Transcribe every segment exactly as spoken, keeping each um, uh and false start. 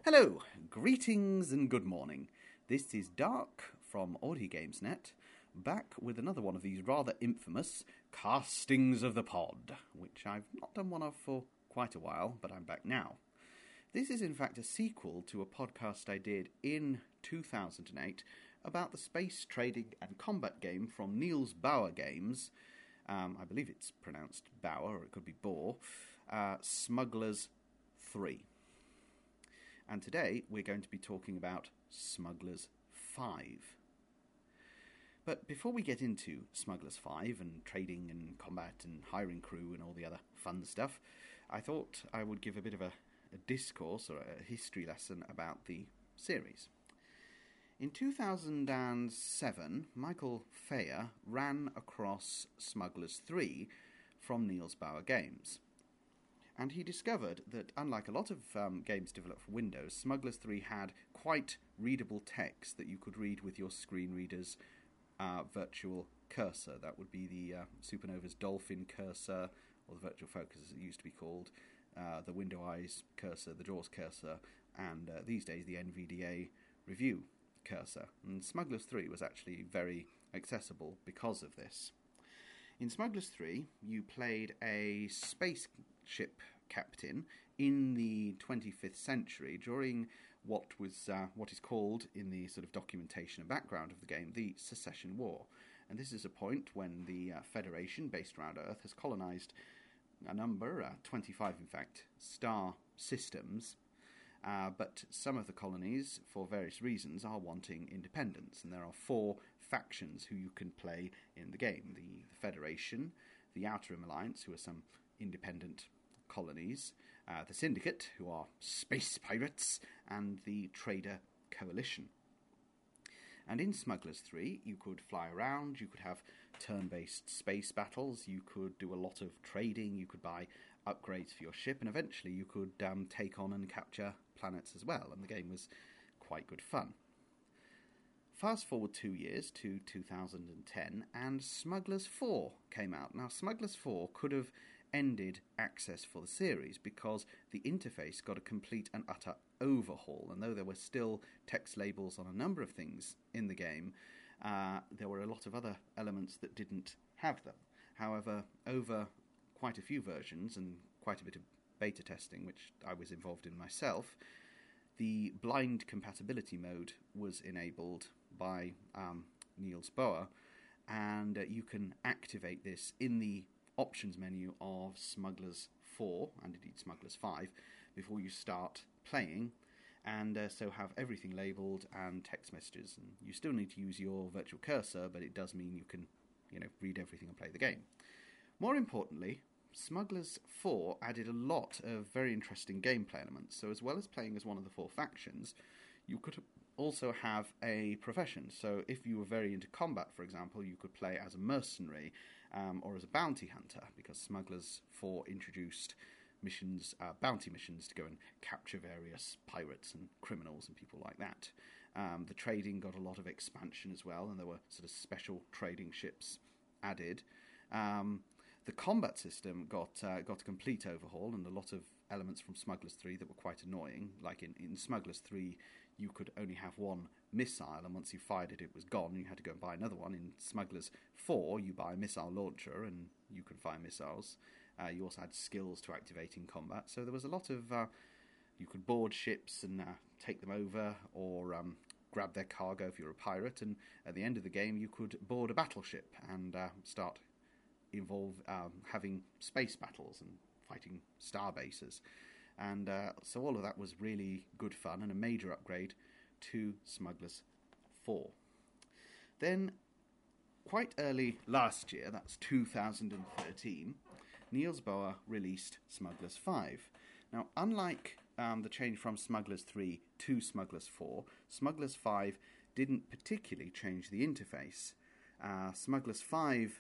Hello, greetings and good morning. This is Dark from Audi Games dot net, back with another one of these rather infamous castings of the pod, which I've not done one of for quite a while, but I'm back now. This is in fact a sequel to a podcast I did in two thousand eight about the space trading and combat game from Niels Bauer Games. Um, I believe it's pronounced Bauer, or it could be Bohr. Uh, Smugglers three. And today we're going to be talking about Smugglers five. But before we get into Smugglers five and trading and combat and hiring crew and all the other fun stuff, I thought I would give a bit of a, a discourse or a history lesson about the series. In two thousand seven, Michael Phayer ran across Smugglers three from Niels Bauer Games. And he discovered that, unlike a lot of um, games developed for Windows, Smugglers three had quite readable text that you could read with your screen reader's uh, virtual cursor. That would be the uh, Supernova's Dolphin cursor, or the Virtual Focus as it used to be called, uh, the Window Eyes cursor, the JAWS cursor, and uh, these days the N V D A Review cursor. And Smugglers three was actually very accessible because of this. In Smugglers three, you played a spaceship captain in the twenty-fifth century during what was uh, what is called, in the sort of documentation and background of the game, the Secession War. And this is a point when the uh, Federation, based around Earth, has colonized a number, uh, twenty-five in fact, star systems. Uh, but some of the colonies, for various reasons, are wanting independence, and there are four factions who you can play in the game. The, the Federation, the Outer Rim Alliance, who are some independent colonies, uh, the Syndicate, who are space pirates, and the Trader Coalition. And in Smugglers three, you could fly around, you could have turn-based space battles, you could do a lot of trading, you could buy upgrades for your ship, and eventually you could um, take on and capture planets as well, and the game was quite good fun. Fast forward two years to two thousand ten, and Smugglers four came out. Now, Smugglers four could have ended access for the series because the interface got a complete and utter overhaul, and though there were still text labels on a number of things in the game, uh, there were a lot of other elements that didn't have them. However, over quite a few versions and quite a bit of beta testing, which I was involved in myself, the blind compatibility mode was enabled by um, Niels Bauer, and uh, you can activate this in the options menu of Smugglers four, and indeed Smugglers five, before you start playing, and uh, so have everything labelled and text messages. And you still need to use your virtual cursor, but it does mean you can, you know, read everything and play the game. More importantly, Smugglers four added a lot of very interesting gameplay elements. So as well as playing as one of the four factions, you could also have a profession. So if you were very into combat, for example, you could play as a mercenary um, or as a bounty hunter, because Smugglers four introduced missions, uh, bounty missions, to go and capture various pirates and criminals and people like that. Um, the trading got a lot of expansion as well, and there were sort of special trading ships added. Um, The combat system got uh, got a complete overhaul, and a lot of elements from Smugglers three that were quite annoying. Like in, in Smugglers three, you could only have one missile, and once you fired it, it was gone, and you had to go and buy another one. In Smugglers four, you buy a missile launcher, and you can fire missiles. Uh, you also had skills to activate in combat, so there was a lot of... Uh, you could board ships and uh, take them over, or um, grab their cargo if you're a pirate, and at the end of the game, you could board a battleship and uh, start... involve um, having space battles and fighting star bases. And uh, so all of that was really good fun and a major upgrade to Smugglers four. Then, quite early last year, that's two thousand thirteen, Niels Bauer released Smugglers five. Now, unlike um, the change from Smugglers three to Smugglers four, Smugglers five didn't particularly change the interface. Uh, Smugglers five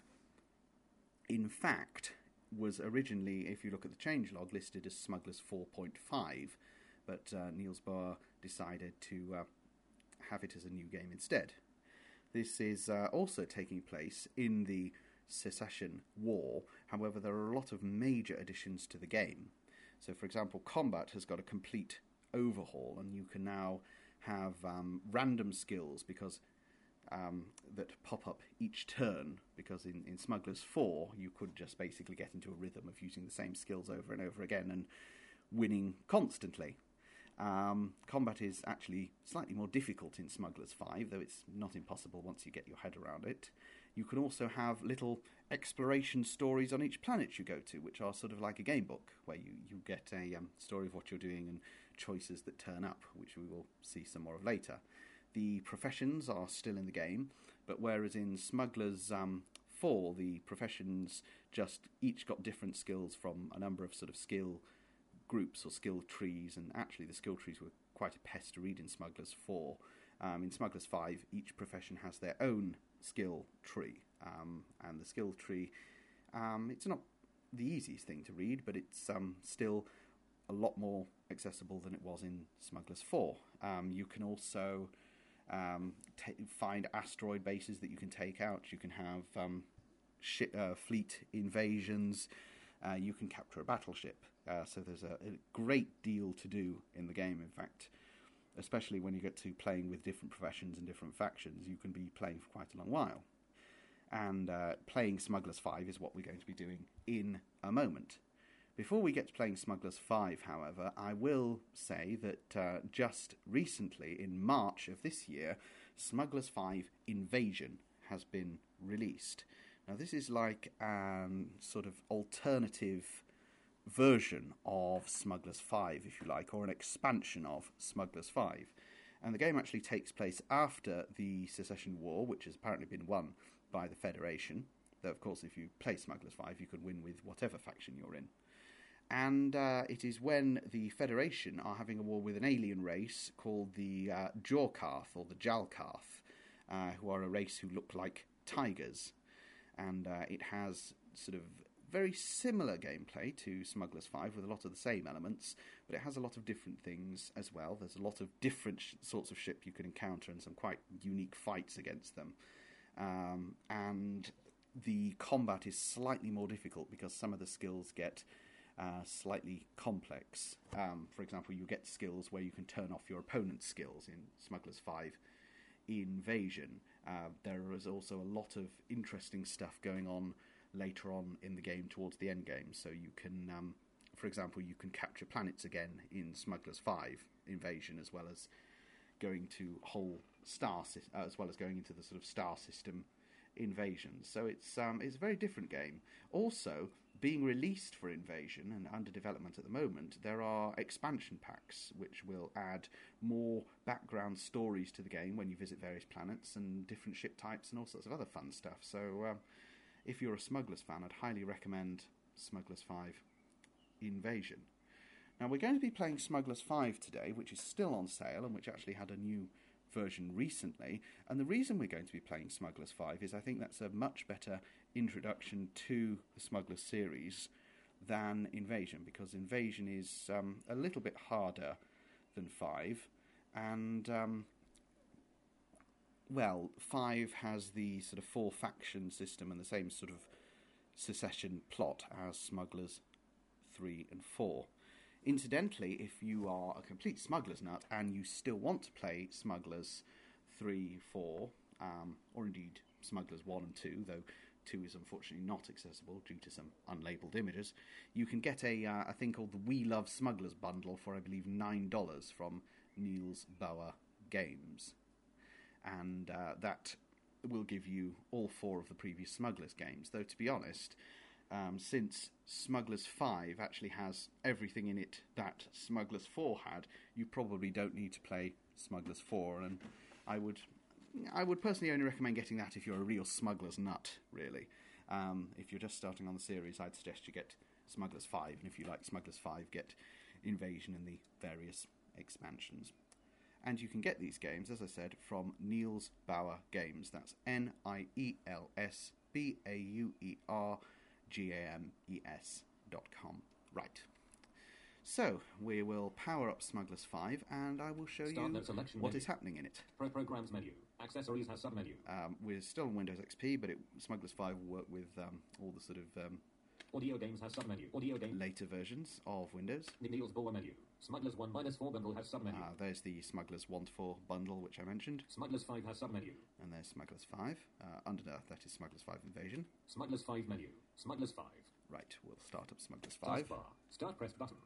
in fact, was originally, if you look at the changelog, listed as Smugglers four point five, but uh, Niels Bauer decided to uh, have it as a new game instead. This is uh, also taking place in the Secession War. However, there are a lot of major additions to the game. So, for example, combat has got a complete overhaul, and you can now have um, random skills because um, that pop up each turn. Because in, in Smugglers four, you could just basically get into a rhythm of using the same skills over and over again and winning constantly. Um, combat is actually slightly more difficult in Smugglers five, though it's not impossible once you get your head around it. You can also have little exploration stories on each planet you go to, which are sort of like a game book, where you, you get a um, story of what you're doing and choices that turn up, which we will see some more of later. The professions are still in the game, but whereas in Smugglers um, four, the professions just each got different skills from a number of sort of skill groups or skill trees, and actually the skill trees were quite a pest to read in Smugglers four. Um, in Smugglers five, each profession has their own skill tree, um, and the skill tree, um, it's not the easiest thing to read, but it's um, still a lot more accessible than it was in Smugglers four. Um, you can also um, t- find asteroid bases that you can take out. You can have um, shi- uh, fleet invasions. Uh, you can capture a battleship. Uh, so there's a, a great deal to do in the game. In fact, especially when you get to playing with different professions and different factions, you can be playing for quite a long while. And uh, playing Smugglers five is what we're going to be doing in a moment. Before we get to playing Smugglers five, however, I will say that uh, just recently, in March of this year, Smugglers five Invasion has been released. Now, this is like a um, sort of alternative version of Smugglers five, if you like, or an expansion of Smugglers five. And the game actually takes place after the Secession War, which has apparently been won by the Federation. Though, of course, if you play Smugglers five, you can win with whatever faction you're in. And uh, it is when the Federation are having a war with an alien race called the uh, Jorkarth, or the Jalkarth, uh, who are a race who look like tigers. And uh, it has sort of very similar gameplay to Smugglers five with a lot of the same elements, but it has a lot of different things as well. There's a lot of different sh- sorts of ship you can encounter and some quite unique fights against them. Um, and the combat is slightly more difficult because some of the skills get uh, slightly complex. Um, for example, you get skills where you can turn off your opponent's skills in Smugglers five Invasion. Uh, there is also a lot of interesting stuff going on later on in the game towards the end game. So you can, um, for example, you can capture planets again in Smugglers five Invasion, as well as going to whole star, uh, as well as going into the sort of star system Invasion. So it's um, it's a very different game. Also, being released for Invasion and under development at the moment, there are expansion packs which will add more background stories to the game when you visit various planets and different ship types and all sorts of other fun stuff. So um, if you're a Smugglers fan, I'd highly recommend Smugglers five Invasion. Now, we're going to be playing Smugglers five today, which is still on sale and which actually had a new version recently. And the reason we're going to be playing Smugglers five is I think that's a much better introduction to the Smugglers series than Invasion, because Invasion is um, a little bit harder than five, and um, well, five has the sort of four faction system and the same sort of secession plot as Smugglers three and four. Incidentally, if you are a complete Smugglers nut and you still want to play Smugglers three, four, um, or indeed Smugglers one and two, though two is unfortunately not accessible due to some unlabelled images, you can get a, uh, a thing called the We Love Smugglers bundle for, I believe, nine dollars from Niels Bauer Games. And uh, that will give you all four of the previous Smugglers games, though to be honest, um, since Smugglers five actually has everything in it that Smugglers four had, you probably don't need to play Smugglers four, and I would I would personally only recommend getting that if you're a real Smugglers nut, really. Um, if you're just starting on the series, I'd suggest you get Smugglers five, and if you like Smugglers five, get Invasion and the various expansions. And you can get these games, as I said, from Niels Bauer Games. That's N I E L S B A U E R G A M E S dot com. Right. So, we will power up Smugglers five, and I will show Start you what menu. is happening in it. Pro Programs menu. Accessories has submenu. Um, we're still on Windows X P, but it, Smugglers five will work with um, all the sort of um, Audio games has submenu. Audio game. later versions of Windows. Niels Bauer menu. Smugglers one minus four bundle has submenu. Ah, there's the Smugglers one to four bundle, which I mentioned. Smugglers five has submenu. And there's Smugglers five. Uh, underneath, that is Smugglers five Invasion. Smugglers five menu. Smugglers five. Right, we'll start up Smugglers five. Taskbar. Start pressed button.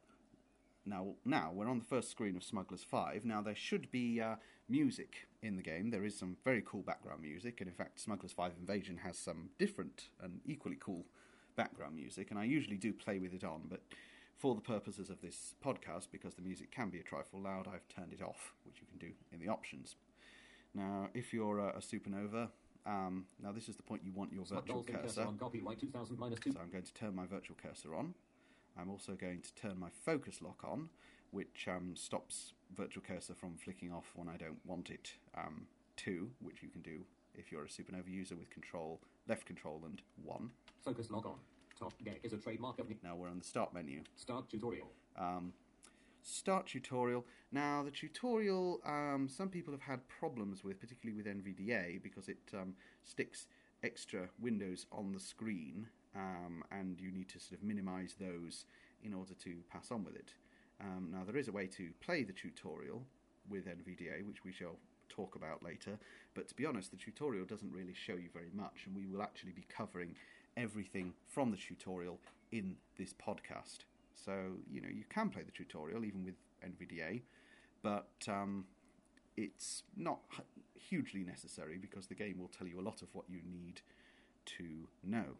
Now, now we're on the first screen of Smugglers five. Now, there should be uh, music in the game. There is some very cool background music, and in fact, Smugglers five Invasion has some different and equally cool background music, and I usually do play with it on, but for the purposes of this podcast, because the music can be a trifle loud, I've turned it off, which you can do in the options. Now, if you're a, a supernova, um, now this is the point you want your Smart virtual Dolphin cursor. on copyright two thousand minus two. So I'm going to turn my virtual cursor on. I'm also going to turn my focus lock on, which um, stops virtual cursor from flicking off when I don't want it um, to, which you can do if you're a supernova user with control, left control and one. Focus lock on. Top gay is a trademark of... Now we're on the start menu. Start tutorial. Um, start tutorial. Now the tutorial, um, some people have had problems with, particularly with N V D A, because it um, sticks extra windows on the screen, um, and you need to sort of minimize those in order to pass on with it. Um, now there is a way to play the tutorial with N V D A, which we shall talk about later, but to be honest, the tutorial doesn't really show you very much, and we will actually be covering everything from the tutorial in this podcast. So, you know, you can play the tutorial even with N V D A, but um, it's not hugely necessary because the game will tell you a lot of what you need to know.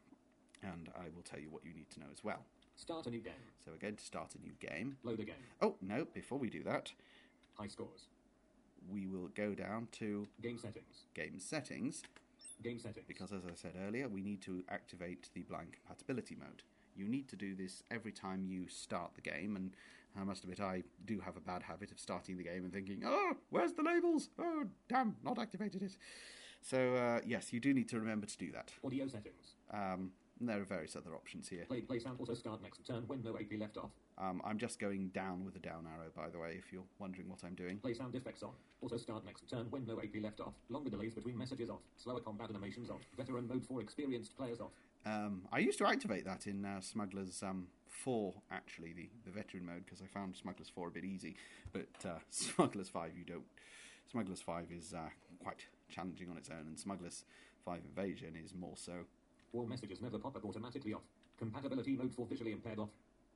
And I will tell you what you need to know as well. Start a new game. So we're going to start a new game. Load a game. Oh, no, before we do that, High scores. we will go down to Game settings. Game Settings, Game settings. because as I said earlier, we need to activate the blind compatibility mode. You need to do this every time you start the game, and I must admit I do have a bad habit of starting the game and thinking, oh, where's the labels? Oh, damn, not activated it. So, uh, yes, you do need to remember to do that. Audio settings. Um, there are various other options here. Play, play sound, auto start next turn when no A P left off. Um, I'm just going down with the down arrow, by the way, if you're wondering what I'm doing. Play sound effects on. Auto start next turn when no A P left off. Longer delays between messages off. Slower combat animations off. Veteran mode for experienced players off. Um, I used to activate that in uh, Smugglers um, four, actually, the, the veteran mode, because I found Smugglers four a bit easy. But uh, Smugglers five, you don't. Smugglers five is uh, quite challenging on its own, and Smugglers five Invasion is more so. All messages never pop up automatically off. Compatibility mode for visually impaired off.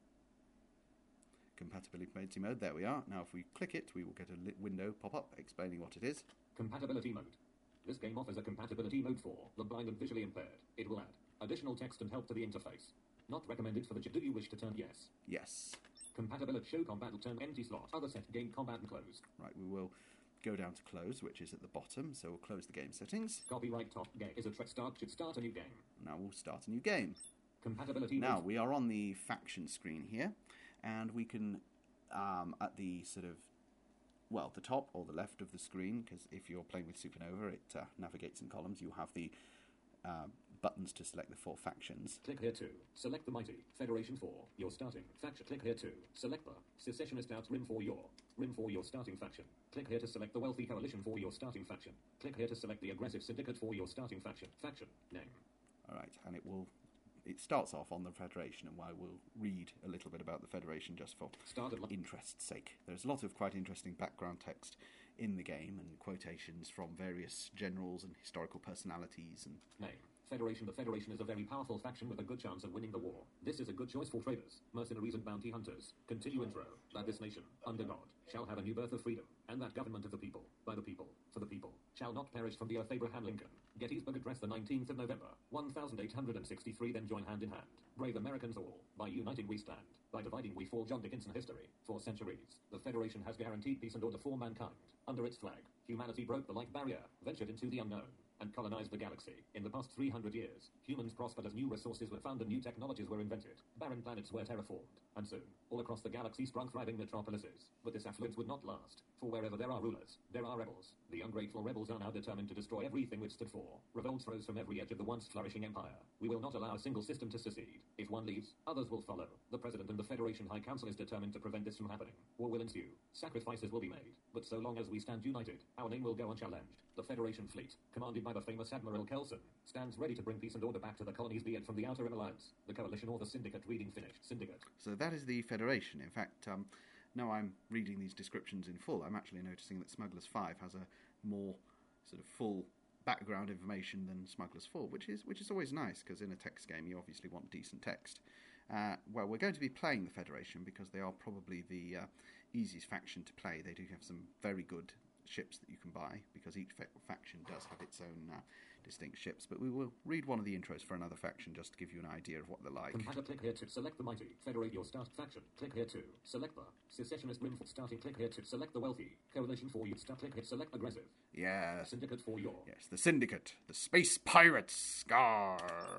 Compatibility mode, there we are. Now if we click it, we will get a lit window pop up explaining what it is. Compatibility mode. This game offers a compatibility mode for the blind and visually impaired. It will add additional text and help to the interface. Not recommended for the... Do you wish to turn yes? Yes. Compatibility show combat will turn empty slot. Other set game combat and close. Right, we will go down to close, which is at the bottom, so we'll close the game settings. Copyright top game is a track start should start a new game. Now we'll start a new game. Compatibility Now mode. we are on the faction screen here, and we can, um, at the sort of, well, the top or the left of the screen, because if you're playing with Supernova, it uh, navigates in columns. You have the uh, buttons to select the four factions. Click here to select the mighty Federation four. Your starting faction. Click here to select the secessionist out Rim for your Rim for your starting faction. Click here to select the wealthy coalition for your starting faction. Click here to select the aggressive syndicate for your starting faction. Faction name. All right, and it will. It starts off on the Federation, and I will read a little bit about the Federation just for Start at interest's sake. There's a lot of quite interesting background text in the game, and quotations from various generals and historical personalities. And name. Federation. The Federation is a very powerful faction with a good chance of winning the war. This is a good choice for traders, mercenaries and bounty hunters. Continue intro. That this nation, under God, shall have a new birth of freedom, and that government of the people, by the people, for the people, shall not perish from the earth. Abraham Lincoln. Gettysburg Address, the nineteenth of November, eighteen sixty-three. Then join hand in hand. Brave Americans all. By uniting we stand. By dividing we fall. John Dickinson history. For centuries, the Federation has guaranteed peace and order for mankind. Under its flag, humanity broke the light barrier, ventured into the unknown, and colonized the galaxy. In the past three hundred years, humans prospered as new resources were found and new technologies were invented. Barren planets were terraformed, and soon, all across the galaxy sprung thriving metropolises. But this affluence would not last, for wherever there are rulers, there are rebels. The ungrateful rebels are now determined to destroy everything which stood for. Revolts rose from every edge of the once flourishing empire. We will not allow a single system to secede. If one leaves, others will follow. The President and the Federation High Council is determined to prevent this from happening. War will ensue. Sacrifices will be made. But so long as we stand united, our name will go unchallenged. The Federation fleet, commanded by the famous Admiral Kelson, stands ready to bring peace and order back to the colonies, be it from the Outer Rim Alliance, the Coalition, or the Syndicate. Reading finished. Syndicate. So that is the Federation. In fact, um, now I'm reading these descriptions in full, I'm actually noticing that Smugglers five has a more sort of full background information than Smugglers four, which is which is always nice, because in a text game you obviously want decent text. Uh, well, we're going to be playing the Federation because they are probably the uh, easiest faction to play. They do have some very good ships that you can buy, because each fa- faction does have its own uh, distinct ships. But we will read one of the intros for another faction just to give you an idea of what they're like. Compatible. Click here to select the mighty. Federate your start faction. Click here to select the secessionist rim for starting. Click here to select the wealthy. Coalition for you. Start. Click here. Select aggressive. Yes. Syndicate for your. Yes, the Syndicate. The Space Pirates. Scar.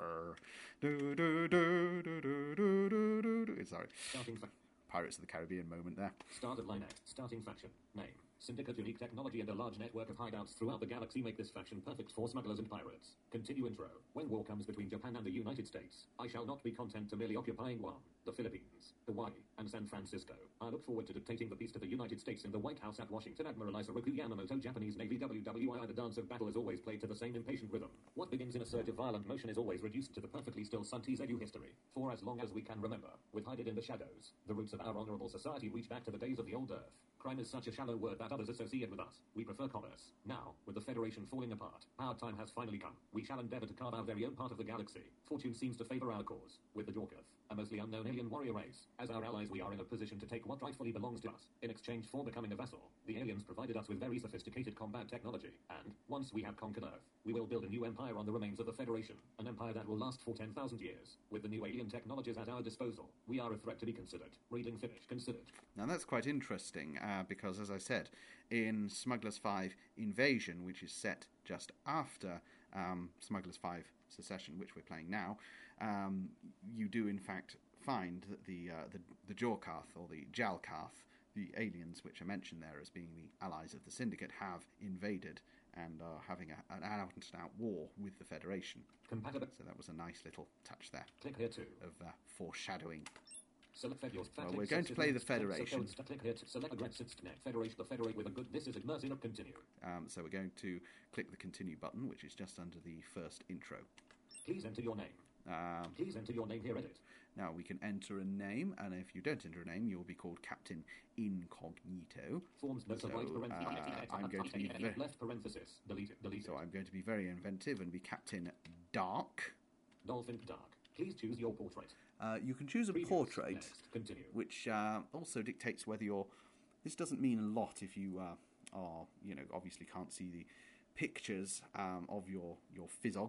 Do, do, do, do, do, do, do, do. Sorry. Starting faction. Pirates of the Caribbean moment there. Start of line X. Starting faction. Name. Syndicate. Unique technology and a large network of hideouts throughout the galaxy make this faction perfect for smugglers and pirates. Continue intro. When war comes between Japan and the United States, I shall not be content to merely occupying Guam, the Philippines, Hawaii, and San Francisco. I look forward to dictating the peace to the United States in the White House at Washington. Admiral Isoroku Yamamoto, Japanese Navy. W W I. The dance of battle is always played to the same impatient rhythm. What begins in assertive violent motion is always reduced to the perfectly still Suntees edu history. For as long as we can remember, with hidden in the shadows, the roots of our honorable society reach back to the days of the old Earth. Crime is such a shallow word that others associate with us. We prefer commerce. Now, with the Federation falling apart, our time has finally come. We shall endeavor to carve our very own part of the galaxy. Fortune seems to favor our cause, with the Jorkath, a mostly unknown alien warrior race. As our allies, we are in a position to take what rightfully belongs to us. In exchange for becoming a vassal, the aliens provided us with very sophisticated combat technology. And, once we have conquered Earth, we will build a new empire on the remains of the Federation. An empire that will last for ten thousand years. With the new alien technologies at our disposal, we are a threat to be considered. Reading finished. Considered. Now that's quite interesting, uh, because, as I said, in Smugglers five Invasion, which is set just after um, Smugglers five Secession, which we're playing now, um, you do in fact find that the uh, the, the Jorkath, or the Jalkath, the aliens which are mentioned there as being the allies of the Syndicate, have invaded and are having a, an out-and-out war with the Federation. Compatible. So that was a nice little touch there. Click here to of uh, foreshadowing. Select Federation. Well, we're going to play the Federation. Click here to select aggressive Federation. The Federate with a good. This is immersive. Of continue. Um, so we're going to click the continue button, which is just under the first intro. Please enter your name. Um, Please enter your name here. Edit. Now we can enter a name, and if you don't enter a name, you'll be called Captain Incognito. Forms notes So, of right parenthesis. uh, I'm going to be ve- left parenthesis. Delete it. Delete it. So I'm going to be very inventive and be Captain Dark. Dolphin Dark. Please choose your portrait. Uh, you can choose a Previous. portrait, Next. Continue. which uh, also dictates whether you're. This doesn't mean a lot if you uh, are, you know, obviously can't see the pictures um, of your your physog,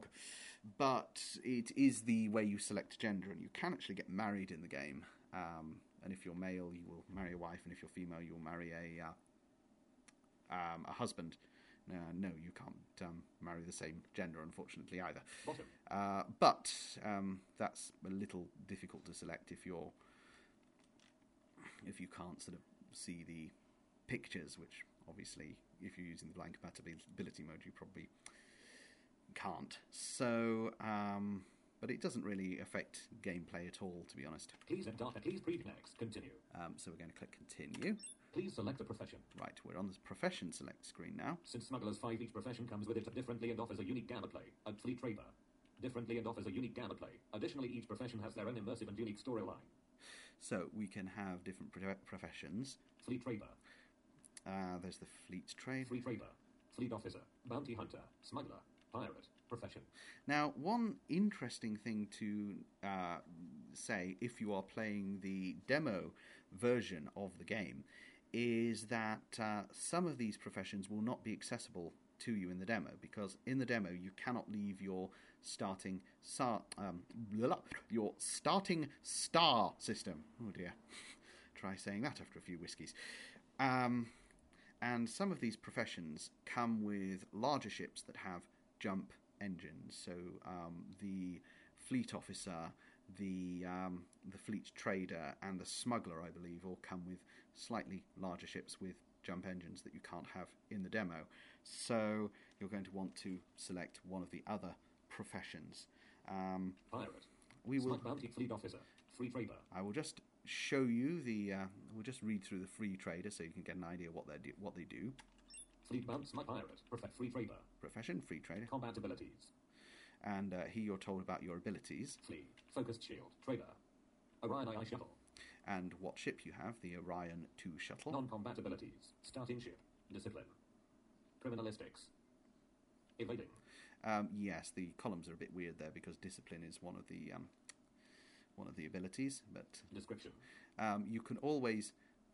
but it is the way you select gender, and you can actually get married in the game. Um, and if you're male, you will marry a wife, and if you're female, you'll marry a uh, um, a husband. Uh, no, you can't um, marry the same gender, unfortunately, either. Bottom. Uh, but um, that's a little difficult to select if you're if you can't sort of see the pictures, which obviously, if you're using the blind compatibility mode, you probably can't. So, um, but it doesn't really affect gameplay at all, to be honest. Please enter. Please read next. Continue. Um, so we're going to click continue. Please select a profession. Right, we're on the profession select screen now. Since Smugglers five, each profession comes with it differently and offers a unique gameplay. A fleet trader. Differently and offers a unique gameplay. Additionally, each profession has their own immersive and unique storyline. So we can have different pro- professions. Fleet trader. Uh, there's the fleet trade. Fleet trader. Fleet officer. Bounty hunter. Smuggler. Pirate. Profession. Now, one interesting thing to uh, say if you are playing the demo version of the game is that uh, some of these professions will not be accessible to you in the demo, because in the demo you cannot leave your starting star, um, blah, your starting star system. Oh dear, try saying that after a few whiskies. Um, and some of these professions come with larger ships that have jump engines. So um, the fleet officer, the um, the fleet trader, and the smuggler, I believe, all come with slightly larger ships with jump engines that you can't have in the demo. So you're going to want to select one of the other professions. Um, Pirate. we will. Smug bounty fleet officer. Free trader. I will just show you the. Uh, we'll just read through the free trader so you can get an idea what they do. What they do. Fleet bounce, my pirate. Perfect free trader. Profession, free trader. Combat abilities. And uh, here you're told about your abilities. Flee. Focused shield. Trader. Orion I I shuttle. And what ship you have, the Orion two shuttle. Non-combat abilities. Starting ship. Discipline. Criminalistics. Evading. Um, yes, the columns are a bit weird there because discipline is one of the um, one of the abilities. But description. Um, you can always.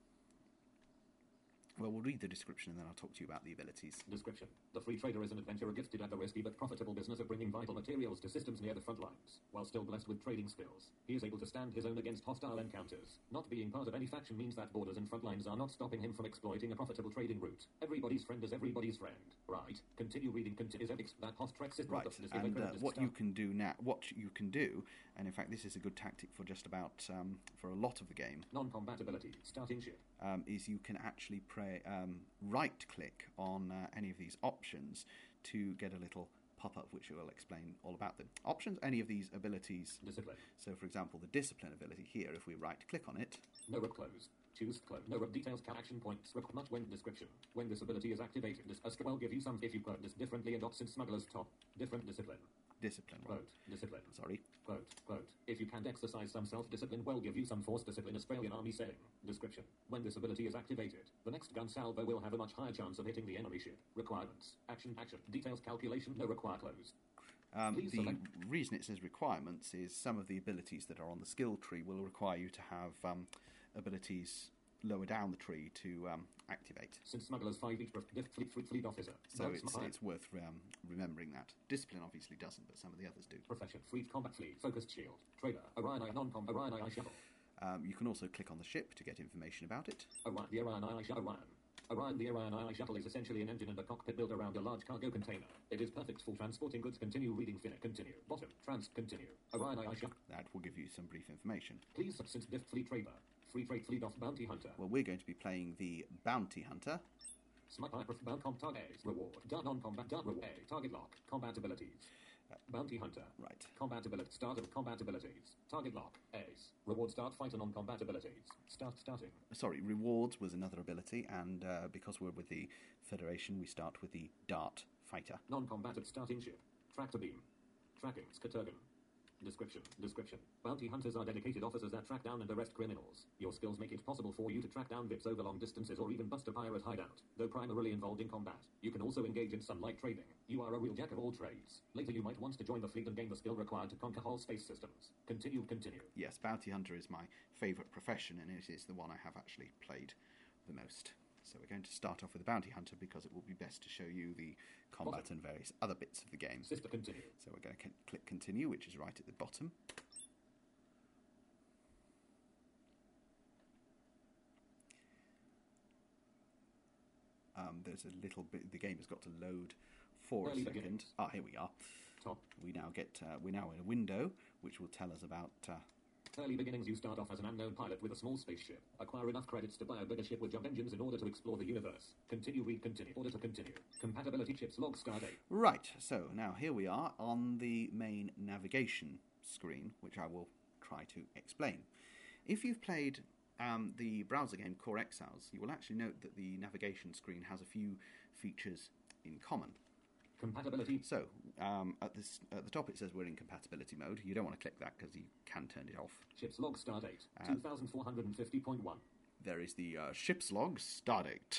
Well, we'll read the description and then I'll talk to you about the abilities. Description. The free trader is an adventurer gifted at the risky but profitable business of bringing vital materials to systems near the front lines. While still blessed with trading skills, he is able to stand his own against hostile encounters. Not being part of any faction means that borders and front lines are not stopping him from exploiting a profitable trading route. Everybody's friend is everybody's friend. Right. Continue reading. Continue. Is that host trek system. Right. And uh, what you can do now, what you can do, and in fact this is a good tactic for just about, um, for a lot of the game. Non-combat ability. Starting ship. Um, is you can actually pray, um, right-click on uh, any of these options to get a little pop-up which will explain all about them. Options, any of these abilities. Discipline. So, for example, the discipline ability here, if we right-click on it. No rub close. Choose close. No rub details. Action points. Much when description. When this ability is activated, this Astra will give you some if you quote this differently and since smugglers top. Different discipline. Discipline. Quote. Discipline. Sorry. Quote. Quote. If you can't exercise some self-discipline, well give you some force discipline. Australian Army saying. Description. When this ability is activated, the next gun salvo will have a much higher chance of hitting the enemy ship. Requirements. Action. Action. Details. Calculation. No require close. Um, the select. reason it says requirements is some of the abilities that are on the skill tree will require you to have um, abilities lower down the tree to um, activate. Since smugglers five each fleet, fleet, fleet officer. So it's, it's worth um, remembering that. Discipline obviously doesn't, but some of the others do. Profession, fleet, combat fleet, focused shield, trader, Orion I non-combat, Orion I I shuttle. Um, you can also click on the ship to get information about it. Orion, the Orion I I shuttle. Orion. Orion, the Orion I I shuttle is essentially an engine and a cockpit built around a large cargo container. It is perfect for transporting goods. Continue reading. Finna. Continue. Bottom. Trans. Continue. Orion I I shuttle. That will give you some brief information. Please since diff fleet trader. Free trade fleet off bounty hunter. Well, we're going to be playing the bounty hunter. Smart bound comp target reward. Done on combat. Done reward. Target lock. Combat abilities. Uh, bounty hunter. Right. Combat ability. Start of combat abilities. Target lock. Ace. Reward start fighter non combat abilities. Start starting. Sorry, rewards was another ability, and uh, because we're with the Federation, we start with the Dart fighter. Non combatant starting ship. Tractor beam. Tracking. Skaturgan. Description. Description. Bounty hunters are dedicated officers that track down and arrest criminals. Your skills make it possible for you to track down V I Ps over long distances or even bust a pirate hideout. Though primarily involved in combat, you can also engage in some light trading. You are a real jack of all trades. Later you might want to join the fleet and gain the skill required to conquer whole space systems. Continue, continue. Yes, bounty hunter is my favourite profession, and it is the one I have actually played the most. So we're going to start off with the bounty hunter because it will be best to show you the combat bottom. And various other bits of the game. Sister continue. So we're going to click continue, which is right at the bottom. Um, there's a little bit. The game has got to load for Early a second. Beginnings. Ah, here we are. Top. We now get. Uh, we're now in a window which will tell us about. Uh, Early beginnings. You start off as an unknown pilot with a small spaceship. Acquire enough credits to buy a bigger ship with jump engines in order to explore the universe. Continue, read, continue. Order to continue. Compatibility chips log stardate. Right, so now here we are on the main navigation screen, which I will try to explain. If you've played um, the browser game Core Exiles, you will actually note that the navigation screen has a few features in common. Compatibility. So, um, at, this, at the top it says we're in compatibility mode. You don't want to click that because you can turn it off. Chips log stardate, Uh, two thousand four hundred fifty point one. There is the uh, ship's log stardate,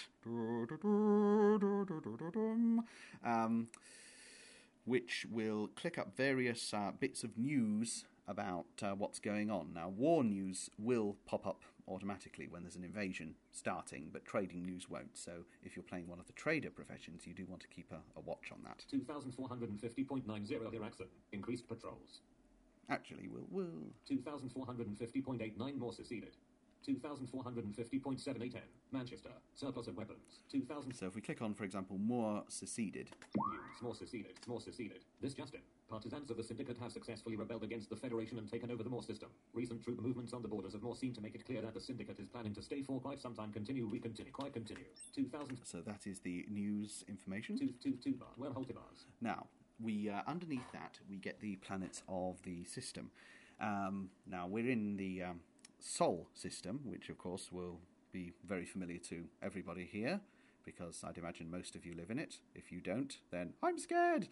um, which will click up various uh, bits of news about uh, what's going on. Now, war news will pop up automatically when there's an invasion starting, but trading news won't. So if you're playing one of the trader professions, you do want to keep a, a watch on that. two thousand four hundred fifty point nine zero Hiraxon. Increased patrols. Actually, we'll... we'll... two thousand four hundred fifty point eight nine more seceded. two thousand four hundred fifty point seven eight ten. Manchester. Surplus of weapons. two thousand... So if we click on, for example, more seceded... News. More seceded. More seceded. This Justin. Partisans of the Syndicate have successfully rebelled against the Federation and taken over the Moore system. Recent troop movements on the borders of Moore seem to make it clear that the Syndicate is planning to stay for quite some time. Continue, re-continue, quite continue. two thousand... So that is the news information. Two, two, two bar. Well, Holtibars. Now, we uh, underneath that, we get the planets of the system. Um, now, we're in the um, Sol system, which, of course, will be very familiar to everybody here. because I'd imagine most of you live in it. If you don't, then I'm scared.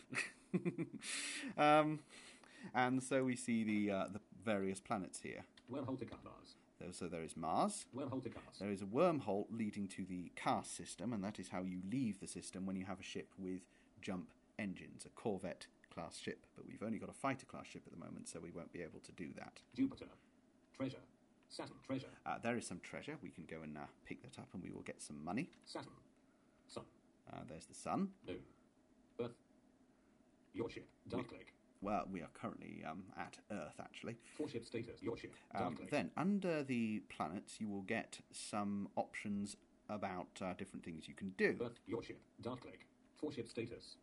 um, and so we see the uh, the various planets here. Wormhole to Mars. So there is Mars. Wormhole to Cars. There is a wormhole leading to the cast system, and that is how you leave the system when you have a ship with jump engines, a Corvette class ship. But we've only got a fighter class ship at the moment, so we won't be able to do that. Jupiter. Treasure. Saturn. Treasure. Uh, there is some treasure. We can go and uh, pick that up, and we will get some money. Saturn. Sun. Uh, there's the Sun. Moon. Earth. Your ship. Dark Lake. Well, we are currently um, at Earth, actually. Four ship status. Your ship. Dark Um, Lake. then, under the planets, you will get some options about uh, different things you can do. Earth. Your ship. Dark Lake. Four ship status.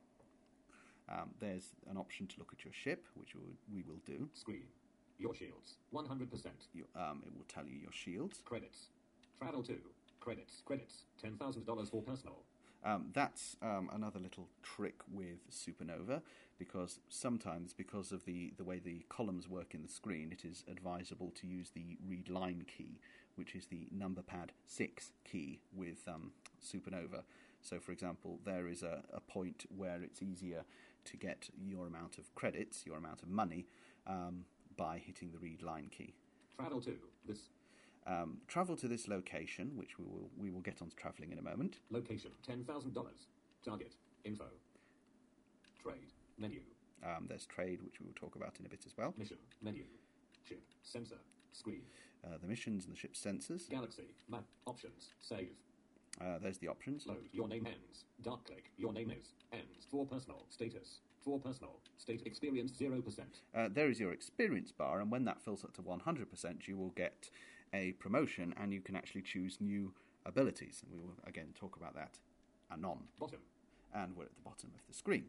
Um, there's an option to look at your ship, which we will, we will do. Screen. Your shields. one hundred percent. You, um, it will tell you your shields. Credits. Travel to. Credits. Credits. ten thousand dollars for personal. Um, that's um, another little trick with Supernova, because sometimes, because of the, the way the columns work in the screen, it is advisable to use the read line key, which is the number pad six key with um, Supernova. So, for example, there is a, a point where it's easier to get your amount of credits, your amount of money, um, by hitting the read line key. Travel to. This. Um, travel to this location, which we will we will get on to travelling in a moment. Location. ten thousand dollars. Target. Info. Trade. Menu. Um, there's trade, which we will talk about in a bit as well. Mission. Menu. Ship. Sensor. Screen. Uh, the missions and the ship's sensors. Galaxy. Map. Options. Save. Uh, there's the options. Load. Your name ends. Dark Lake. Your name is. Ends. For personal. Status. For personal. State experience zero percent. Uh, there is your experience bar, and when that fills up to one hundred percent, you will get a promotion, and you can actually choose new abilities. And we will, again, talk about that anon. Bottom. And we're at the bottom of the screen.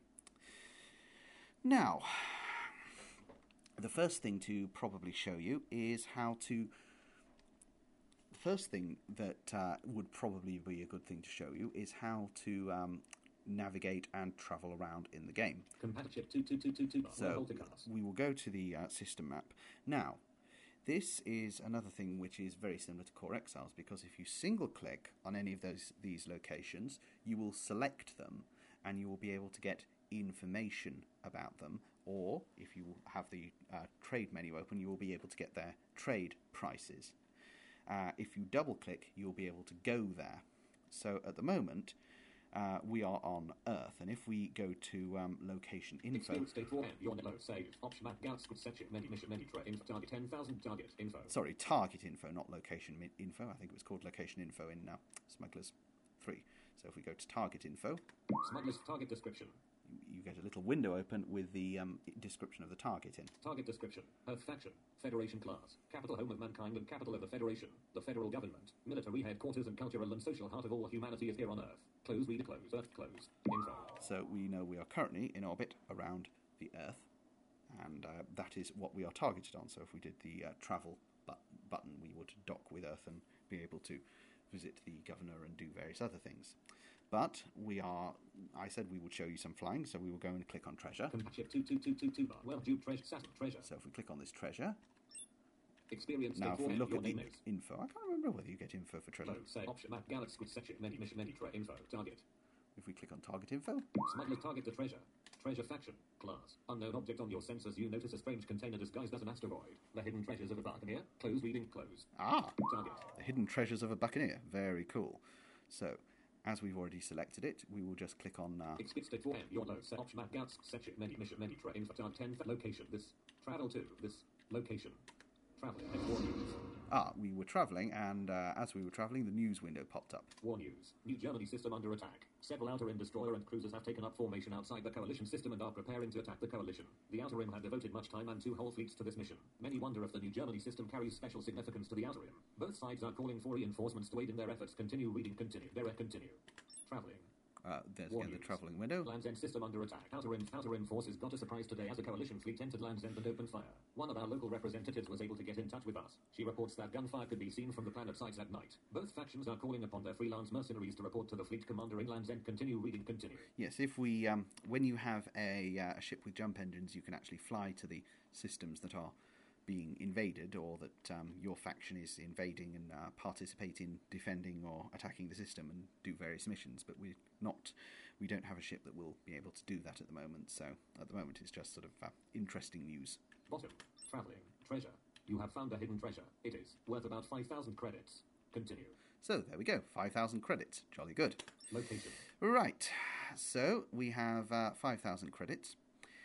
Now, the first thing to probably show you is how to... The first thing that uh, would probably be a good thing to show you is how to um, navigate and travel around in the game. Compat chip two two two two two. So we will go to the uh, system map. Now, this is another thing which is very similar to Core Exiles, because if you single-click on any of those these locations, you will select them, and you will be able to get information about them, or if you have the uh, trade menu open, you will be able to get their trade prices. Uh, if you double-click, you'll be able to go there. So at the moment, uh, we are on Earth, and if we go to um, location info... Experience state four, your name, save, option map, galaxy, section, menu, mission, menu, trade, info, target, ten thousand, target, info. Sorry, target info, not location mi- info. I think it was called location info in uh, Smugglers three. So if we go to target info... Smugglers target description. You, you get a little window open with the um, description of the target in. Target description. Earth faction. Federation class. Capital home of mankind and capital of the Federation. The federal government. Military headquarters and cultural and social heart of all humanity is here on Earth. Close, reader, close. Earth, close. Info. So we know we are currently in orbit around the Earth, and uh, that is what we are targeted on. So if we did the uh, travel but- button, we would dock with Earth and be able to visit the governor and do various other things. But we are, I said we would show you some flying, so we will go and click on treasure. Ship two two two two two bar. Well, due treasure, Saturn treasure. So if we click on this treasure, Experience now if state we four, look your at the name is. info, I can't remember whether you get info for treasure. Close, say, option map, galaxy, section, menu, mission, menu, trade, info, target. If we click on target info, Smuggler target the treasure. Treasure faction. Class. Unknown object on your sensors. You notice a strange container disguised as an asteroid. The hidden treasures of a buccaneer. Close reading. Close. ah, Target. the hidden treasures of a buccaneer. Very cool. So, as we've already selected it, we will just click on... Uh, Expect state four. Your load. Set option map. Galaxy. Section. Menu. Mission. Menu. Trade. Info. Target. ten. Location. This. Travel to. This. Location. Traveling. Next. War news. ah, we were travelling, and uh, as we were travelling, the news window popped up. War news. New Germany system under attack. Several Outer Rim destroyer and cruisers have taken up formation outside the Coalition system and are preparing to attack the Coalition. The Outer Rim had devoted much time and two whole fleets to this mission. Many wonder if the New Germany system carries special significance to the Outer Rim. Both sides are calling for reinforcements to aid in their efforts. Continue reading. Continue. There. Continue. Traveling. Uh, there's War again the news. travelling window. Land's End system under attack. Outer Rim, Outer Rim forces got a surprise today as a coalition fleet entered Land's End and opened fire. One of our local representatives was able to get in touch with us. She reports that gunfire could be seen from the planet sites at night. Both factions are calling upon their freelance mercenaries to report to the fleet commander in Land's End. Continue reading. Continue. Yes, if we, um, when you have a, uh, a ship with jump engines, you can actually fly to the systems that are being invaded, or that um, your faction is invading and uh, participate in defending or attacking the system and do various missions. But we're not, we don't have a ship that will be able to do that at the moment. So at the moment, it's just sort of uh, interesting news. Bottom. Traveling. Treasure. You have found a hidden treasure. It is worth about five thousand credits. Continue. So there we go, five thousand credits. Jolly good. Location. Right, so we have uh, five thousand credits.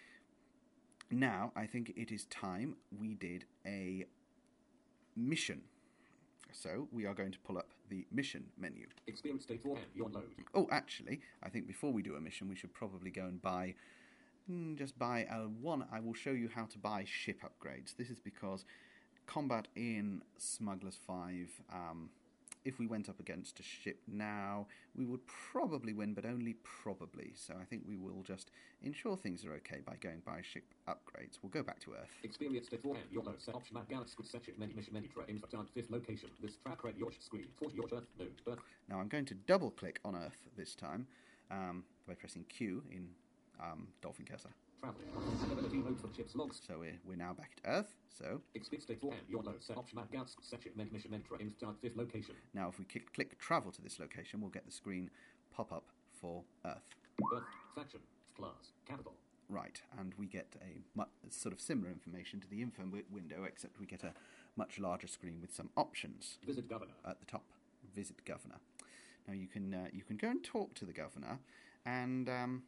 Now, I think it is time we did a mission. So we are going to pull up the mission menu. Experience state four, your load. Oh, actually, I think before we do a mission, we should probably go and buy... Mm, just buy a one. I will show you how to buy ship upgrades. This is because combat in Smugglers five... Um, if we went up against a ship now, we would probably win, but only probably. So I think we will just ensure things are okay by going by ship upgrades. We'll go back to Earth. Experience state four, your load. Set option map, galaxy section, many mission, many track, info target, fifth location. This track red, your screen, forty, your Earth, node, Earth. Now I'm going to double click on Earth this time um, by pressing Q in um, Dolphin Cursor. Traveling. Availability mode for the ship's logs. So we're, we're now back at Earth. So Experience state four, your load. Set option map, galaxy section, many mission, many track, info target, fifth location. now if we click, click travel to this location, we'll get the screen pop up for Earth. Earth, faction, class, capital. Right, and we get a mu- sort of similar information to the info wi- window, except we get a much larger screen with some options. Visit governor. At the top, visit governor. Now you can uh, you can go and talk to the governor, and um,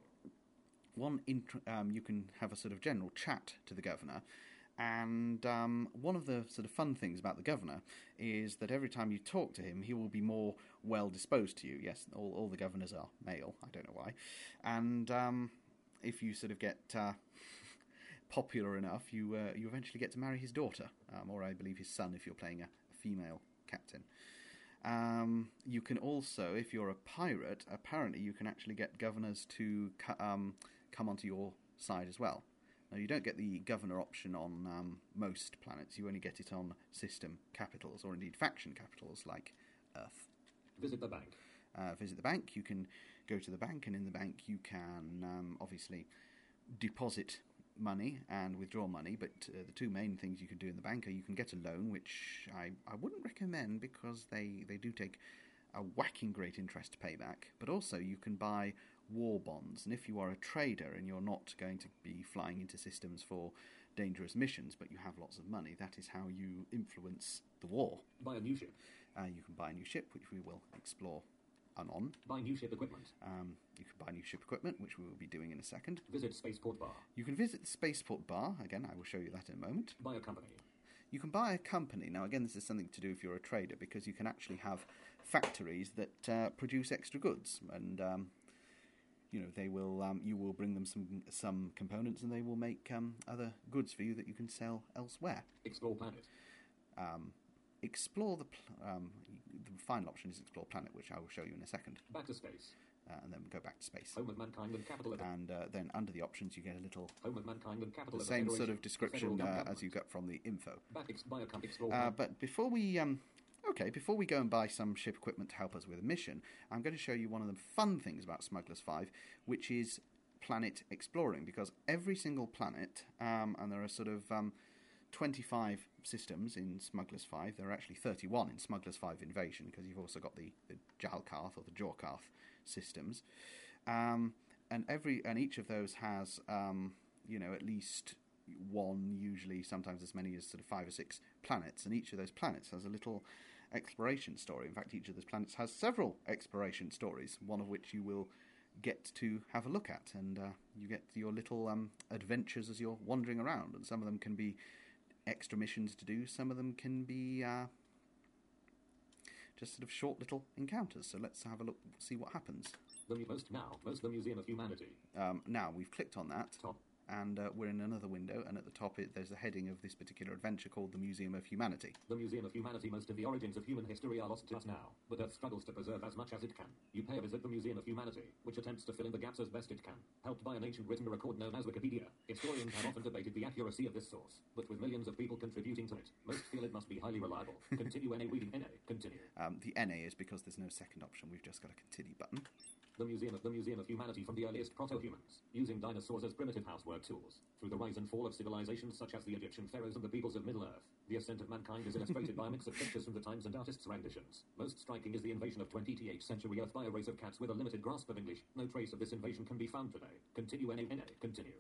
one int- um, you can have a sort of general chat to the governor. And um, one of the sort of fun things about the governor is that every time you talk to him, he will be more well disposed to you. Yes, all, all the governors are male. I don't know why. And um, if you sort of get uh, popular enough, you uh, you eventually get to marry his daughter, um, or I believe his son if you're playing a, a female captain. Um, you can also, if you're a pirate, apparently you can actually get governors to cu- um, come onto your side as well. Now, you don't get the governor option on um, most planets. You only get it on system capitals, or indeed faction capitals, like Earth. Visit the bank. Uh, visit the bank. You can go to the bank, and in the bank you can um, obviously deposit money and withdraw money, but uh, the two main things you can do in the bank are you can get a loan, which I, I wouldn't recommend because they, they do take a whacking great interest payback, but also you can buy war bonds, and if you are a trader and you're not going to be flying into systems for dangerous missions, but you have lots of money, that is how you influence the war. Buy a new ship. Uh, you can buy a new ship, which we will explore anon. Buy new ship equipment. Um, you can buy new ship equipment, which we will be doing in a second. Visit spaceport bar. You can visit the spaceport bar. Again, I will show you that in a moment. Buy a company. You can buy a company. Now, again, this is something to do if you're a trader, because you can actually have factories that uh, produce extra goods, and um, you know they will. Um, you will bring them some some components, and they will make um, other goods for you that you can sell elsewhere. Explore planet. Um, explore the pl- um, the final option is explore planet, which I will show you in a second. Back to space. Uh, and then go back to space. Home of mankind and capital of it. And uh, then under the options, you get a little Home of mankind and capital the of same the sort of Federation, description the federal uh, government. as you got from the info. Back ex- buy a com- explore Uh, planet. but before we, um, okay, before we go and buy some ship equipment to help us with a mission, I'm going to show you one of the fun things about Smugglers five, which is planet exploring, because every single planet, um, and there are sort of um, twenty-five systems in Smugglers five, there are actually thirty-one in Smugglers five Invasion, because you've also got the, the Jalkarth or the Jorkarth systems. Um, and every and each of those has, um, you know, at least one, usually sometimes as many as sort of five or six planets, and each of those planets has a little exploration story. In fact, each of those planets has several exploration stories, one of which you will get to have a look at, and uh, you get your little um, adventures as you're wandering around, and some of them can be extra missions to do, some of them can be uh, just sort of short little encounters. So let's have a look, see what happens. The mu- most now, most the Museum of Humanity. Um, now, we've clicked on that, Top. and uh, we're in another window, and at the top it, there's a heading of this particular adventure called the Museum of Humanity. The Museum of Humanity. Most of the origins of human history are lost to us now, but Earth struggles to preserve as much as it can. You pay a visit the Museum of Humanity, which attempts to fill in the gaps as best it can. Helped by an ancient written record known as Wikipedia, historians have often debated the accuracy of this source, but with millions of people contributing to it, most feel it must be highly reliable. Continue N A reading N A. Continue. Um, the N A is because there's no second option, we've just got a continue button. The Museum of the Museum of Humanity from the earliest proto-humans, using dinosaurs as primitive housework tools, through the rise and fall of civilizations such as the Egyptian pharaohs and the peoples of Middle-earth. The ascent of mankind is illustrated by a mix of pictures from the times and artists' renditions. Most striking is the invasion of twentieth century Earth by a race of cats with a limited grasp of English. No trace of this invasion can be found today. Continue N A N A. Continue.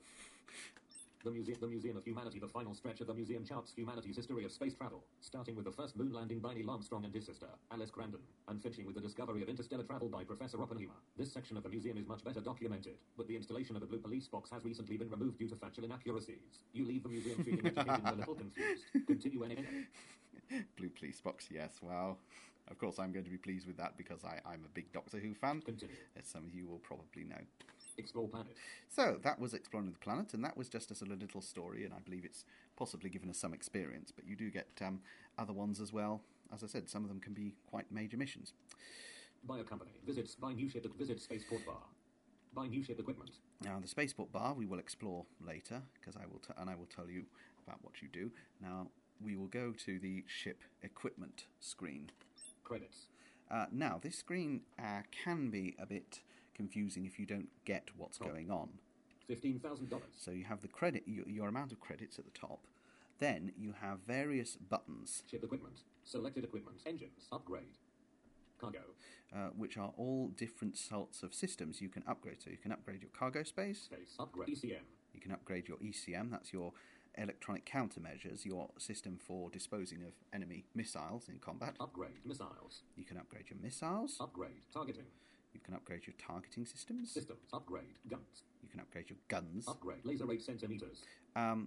The Museum, the Museum of Humanity, the final stretch of the museum charts humanity's history of space travel, starting with the first moon landing by Neil Armstrong and his sister, Alice Crandon, and finishing with the discovery of interstellar travel by Professor Oppenheimer. This section of the museum is much better documented, but the installation of the blue police box has recently been removed due to factual inaccuracies. You leave the museum feeling educated and a little confused. Continue N A N A. Blue police box, yes, well, of course I'm going to be pleased with that because I, I'm a big Doctor Who fan, Continue. as some of you will probably know. Explore planet. So that was Exploring the Planet, and that was just a sort of little story, and I believe it's possibly given us some experience, but you do get um, other ones as well. As I said, some of them can be quite major missions. Buy a company. Visits. Buy new ship. Visit spaceport bar. Buy new ship equipment. Now, the spaceport bar we will explore later, because I will t- and I will tell you about what you do. Now, we will go to the ship equipment screen. Credits. Uh, now, this screen uh, can be a bit confusing if you don't get what's Oh. going on. Fifteen thousand dollars. So you have the credit, your, your amount of credits at the top. Then you have various buttons, Ship equipment. Selected equipment. Engines. Upgrade. Cargo. uh, which are all different sorts of systems you can upgrade. So you can upgrade your cargo space, Space. Upgrade. E C M. you can upgrade your E C M, that's your electronic countermeasures, your system for disposing of enemy missiles in combat. Upgrade. Missiles. You can upgrade your missiles, Upgrade. Targeting. you can upgrade your targeting systems, Systems. Upgrade. Guns. you can upgrade your guns. Upgrade. Laser eight centimeters. Um,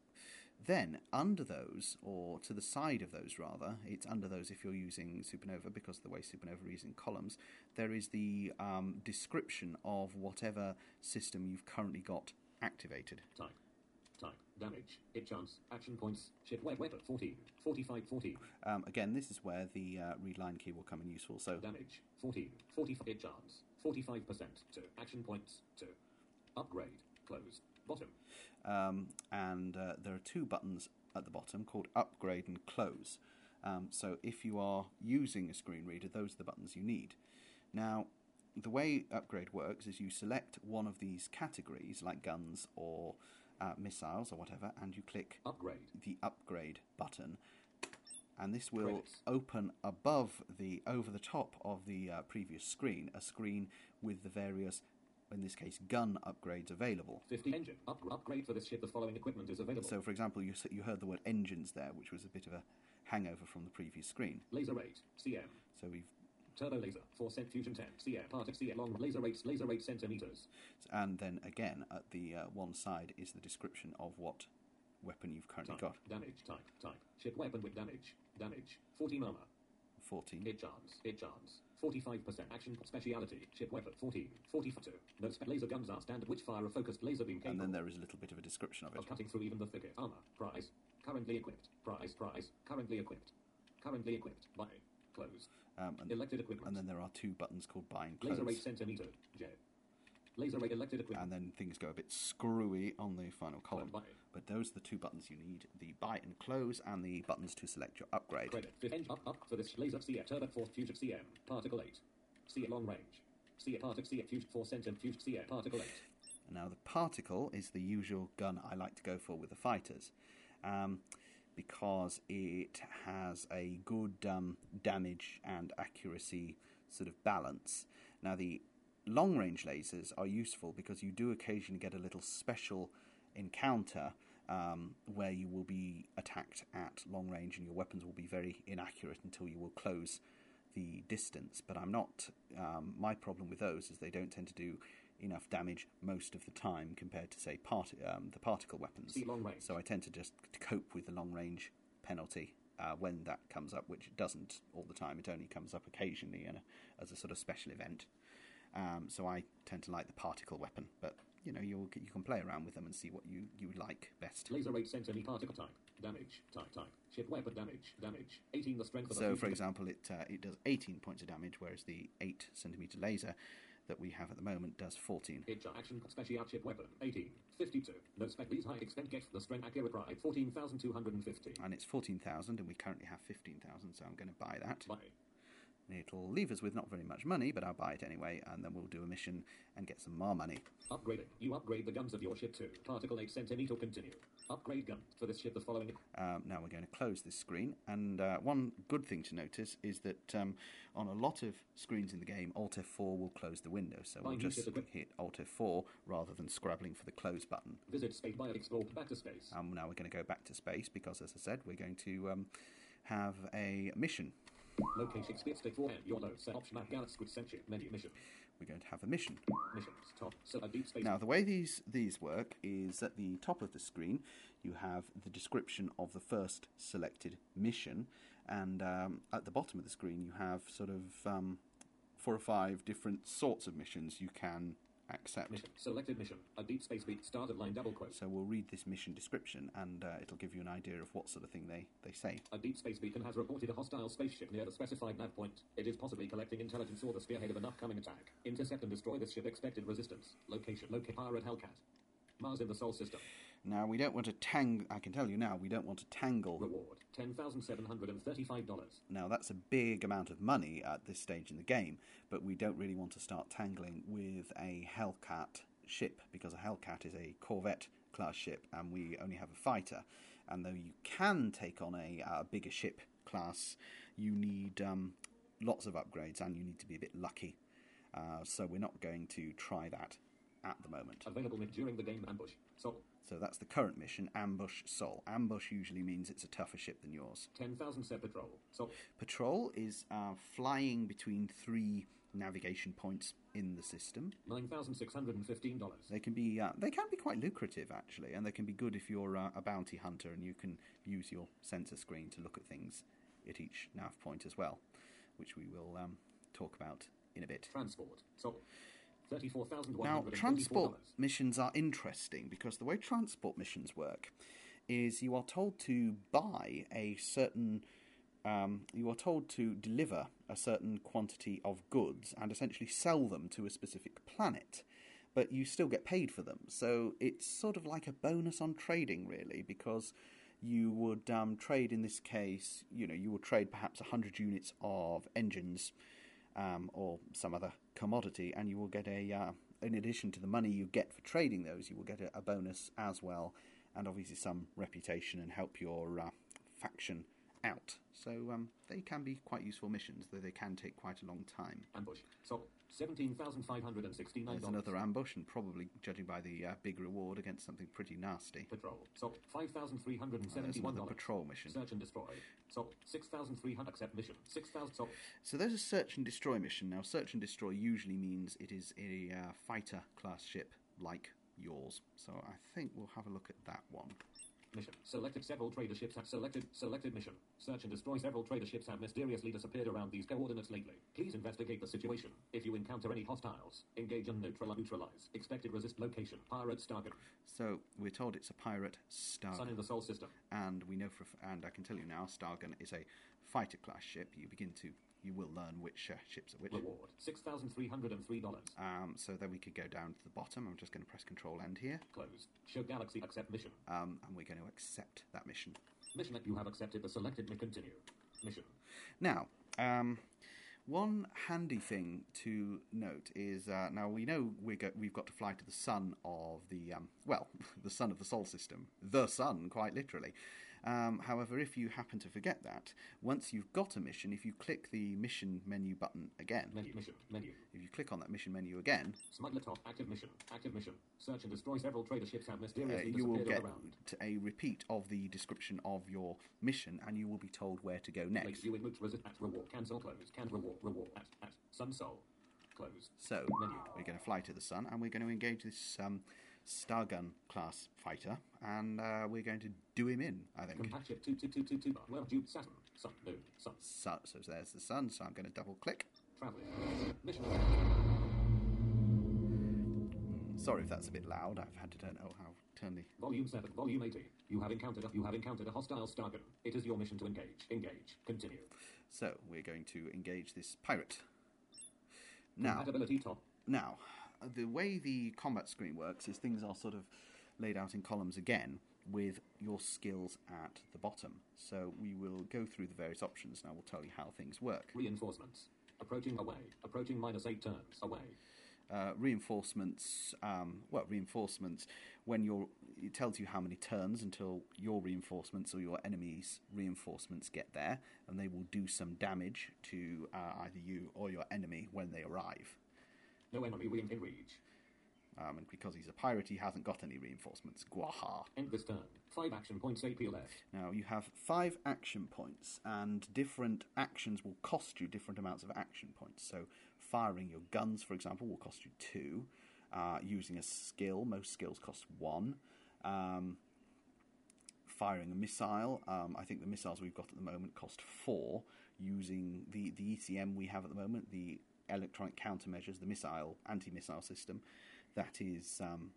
then, under those, or to the side of those rather, it's under those if you're using Supernova, because of the way Supernova is in columns, there is the um, description of whatever system you've currently got activated. Type. Type. Damage. Hit chance. Action points. Ship we- weapon. fourteen. forty-five. fourteen. Um, again, this is where the uh, read line key will come in useful. So, Damage. fourteen. forty-five. Hit chance. forty-five percent. two. Action points. two. Upgrade. Close. Bottom. um, and uh, there are two buttons at the bottom called Upgrade and Close. Um, so, if you are using a screen reader, those are the buttons you need. Now, the way Upgrade works is you select one of these categories, like guns or uh, missiles or whatever, and you click Upgrade. the Upgrade button, and this will Credits. open above the over the top of the uh, previous screen a screen with the various, in this case, gun upgrades available. fifty. Engine. Up- upgrade for this ship. The following equipment is available. So, for example, you s- you heard the word engines there, which was a bit of a hangover from the previous screen. Laser eight. C M. So we've Turbo laser. four cent fusion ten. C M. Part of C M. Long laser eight. Laser eight centimeters. and then again at the uh, one side is the description of what weapon you've currently Type. got. Damage. Type. Type. Ship weapon with damage. Damage. fourteen armor. fourteen. Hit chance. Hit chance. forty-five percent action speciality. Ship weapon. fourteen. forty-two. No spe- laser guns are standard which fire a focused laser beam And capable then there is a little bit of a description of it. of cutting through even the thickest armor. Price. Currently equipped. Price. Price. Currently equipped. Currently equipped. Buy. Close. Um, and, Elected equipment. and then there are two buttons called Buy and Laser eight Close. centimeter. J. Laser eight elected equipment. And then things go a bit screwy on the final column. Buy. But those are the two buttons you need, the Buy and Close and the buttons to select your upgrade. Credit. Fifth engine up up for this laser C M. Turbo fourth fusion C M. Particle eight. C M long range. C M particle C M fusion four cent and fusion C M particle eight. Now, the Particle is the usual gun I like to go for with the fighters, um, because it has a good um, damage and accuracy sort of balance. Now, the long-range lasers are useful because you do occasionally get a little special encounter um, where you will be attacked at long range and your weapons will be very inaccurate until you will close the distance. But I'm not... Um, my problem with those is they don't tend to do enough damage most of the time compared to, say, part, um, the particle weapons. See long range. So I tend to just cope with the long-range penalty uh, when that comes up, which it doesn't all the time. It only comes up occasionally in a, as a sort of special event. Um, so I tend to like the particle weapon, but you know you you can play around with them and see what you, you like best. Laser eight centimeter particle type. Damage. Type type. Ship weapon damage. Damage. eighteen the strength of the So, for fusion- example, it uh, it does eighteen points of damage, whereas the eight centimeter laser that we have at the moment does fourteen. Hit action special ship weapon. eighteen. fifty-two. No spec. These high extent get the strength accurate ride. fourteen thousand two hundred fifty. And it's fourteen thousand, and we currently have fifteen thousand, so I'm going to buy that. Buy. It'll leave us with not very much money, but I'll buy it anyway, and then we'll do a mission and get some more money. Upgrading. You upgrade the guns of your ship to particle eight centimeter. Continue. Upgrade gun for this ship. The following. Um, now we're going to close this screen, and uh, one good thing to notice is that um, on a lot of screens in the game, Alt F four will close the window, so we'll just hit Alt F four rather than scrabbling for the close button. Visit space by explore back to space. Um, now we're going to go back to space because, as I said, we're going to um, have a mission. Location space stick four and your load set option map galaxy sensor menu mission. We're going to have a mission. Missions top so a deep space. Now the way these these work is at the top of the screen you have the description of the first selected mission, and um, at the bottom of the screen you have sort of um, four or five different sorts of missions you can accept. Mission. Selected mission. A deep space beat started line double quote. So we'll read this mission description, and uh, it'll give you an idea of what sort of thing they, they say. A deep space beacon has reported a hostile spaceship near the specified nav point. It is possibly collecting intelligence or the spearhead of an upcoming attack. Intercept and destroy this ship. Expected resistance. Location. Locate pirate Hellcat. Mars in the Sol system. Now, we don't want to tang... I can tell you now, we don't want to tangle... Reward. ten thousand seven hundred thirty-five dollars. Now, that's a big amount of money at this stage in the game, but we don't really want to start tangling with a Hellcat ship, because a Hellcat is a Corvette-class ship, and we only have a fighter. And though you can take on a uh, bigger ship class, you need um, lots of upgrades, and you need to be a bit lucky. Uh, so we're not going to try that at the moment. Available during the game ambush. Sol. So that's the current mission, Ambush Sol. Ambush usually means it's a tougher ship than yours. ten thousand set patrol. Sol. Patrol is uh, flying between three navigation points in the system. nine thousand six hundred fifteen dollars. They can be uh, they can be quite lucrative actually, and they can be good if you're uh, a bounty hunter and you can use your sensor screen to look at things at each nav point as well, which we will um, talk about in a bit. Transport. Sol. thirty-four thousand one hundred dollars. Now, transport missions are interesting because the way transport missions work is you are told to buy a certain, um, you are told to deliver a certain quantity of goods and essentially sell them to a specific planet, but you still get paid for them. So it's sort of like a bonus on trading, really, because you would um, trade, in this case, you know, you would trade perhaps one hundred units of engines Um, or some other commodity, and you will get a, uh, in addition to the money you get for trading those, you will get a, a bonus as well, and obviously some reputation and help your uh, faction out. So um, they can be quite useful missions, though they can take quite a long time. Ambush. So seventeen thousand five hundred sixty-nine dollars. There's another ambush, and probably, judging by the uh, big reward, against something pretty nasty. Patrol. So five thousand three hundred seventy-one dollars. Oh, there's another patrol mission. Search and destroy. So six thousand three hundred accept mission. six thousand. So. so there's a search and destroy mission. Now, search and destroy usually means it is a uh, fighter class ship like yours. So I think we'll have a look at that one. Mission. Selected several trader ships have selected selected mission. Search and destroy several trader ships have mysteriously disappeared around these coordinates lately. Please investigate the situation. If you encounter any hostiles, engage and neutralize. neutralize. Expected resist location. Pirate Stargun. So we're told it's a pirate Stargun. Sun in the Sol system. And we know for and I can tell you now, Stargun is a fighter class ship. You begin to you will learn which uh, ships are which. Reward six thousand three hundred and three dollars. Um, so then we could go down to the bottom. I'm just going to press Control End here. Close. Show Galaxy accept mission. Um, and we're going to accept that mission. Mission that you have accepted the selected may continue. Mission. Now, um, one handy thing to note is uh, now we know we go, we've got to fly to the sun of the um, well, the sun of the Sol system, the sun, quite literally. Um, however, if you happen to forget that, once you've got a mission, if you click the mission menu button again, menu, mission, menu. If you click on that mission menu again, Smuggler top, active mission, active mission. Search and destroy several trader ships have mysteriously uh, you will get around. a repeat of the description of your mission, and you will be told where to go next. Place you in route, visit at reward, cancel, close, can reward, reward at at Sun Sol, close. So menu. We're going to fly to the sun, and we're going to engage this Um, Stargun class fighter, and uh, we're going to do him in, I think. Compact ship two two two two two. Well, Jupiter, Saturn, Sun, Moon, Sun. So, so there's the sun, so I'm going to double click. Traveling. Mission. Sorry if that's a bit loud. I've had to turn oh how turn the Volume seven, Volume eighty. You have encountered a, you have encountered a hostile Stargun. It is your mission to engage. Engage. Continue. So we're going to engage this pirate. Now, Compatibility top. Now, the way the combat screen works is things are sort of laid out in columns again, with your skills at the bottom. So we will go through the various options and I will tell you how things work. Reinforcements. Approaching away. Approaching minus eight turns. Away. Uh, reinforcements, um, well, reinforcements, when you're, it tells you how many turns until your reinforcements or your enemy's reinforcements get there, and they will do some damage to uh, either you or your enemy when they arrive. No enemy re- in reach. Um, and because he's a pirate, he hasn't got any reinforcements. Gwaha. End this turn. Five action points, A P left. Now, you have five action points, and different actions will cost you different amounts of action points. So, firing your guns, for example, will cost you two. Uh, using a skill, most skills cost one. Um, firing a missile, um, I think the missiles we've got at the moment cost four. Using the, the E C M we have at the moment, the electronic countermeasures, the missile, anti-missile system, that is, um,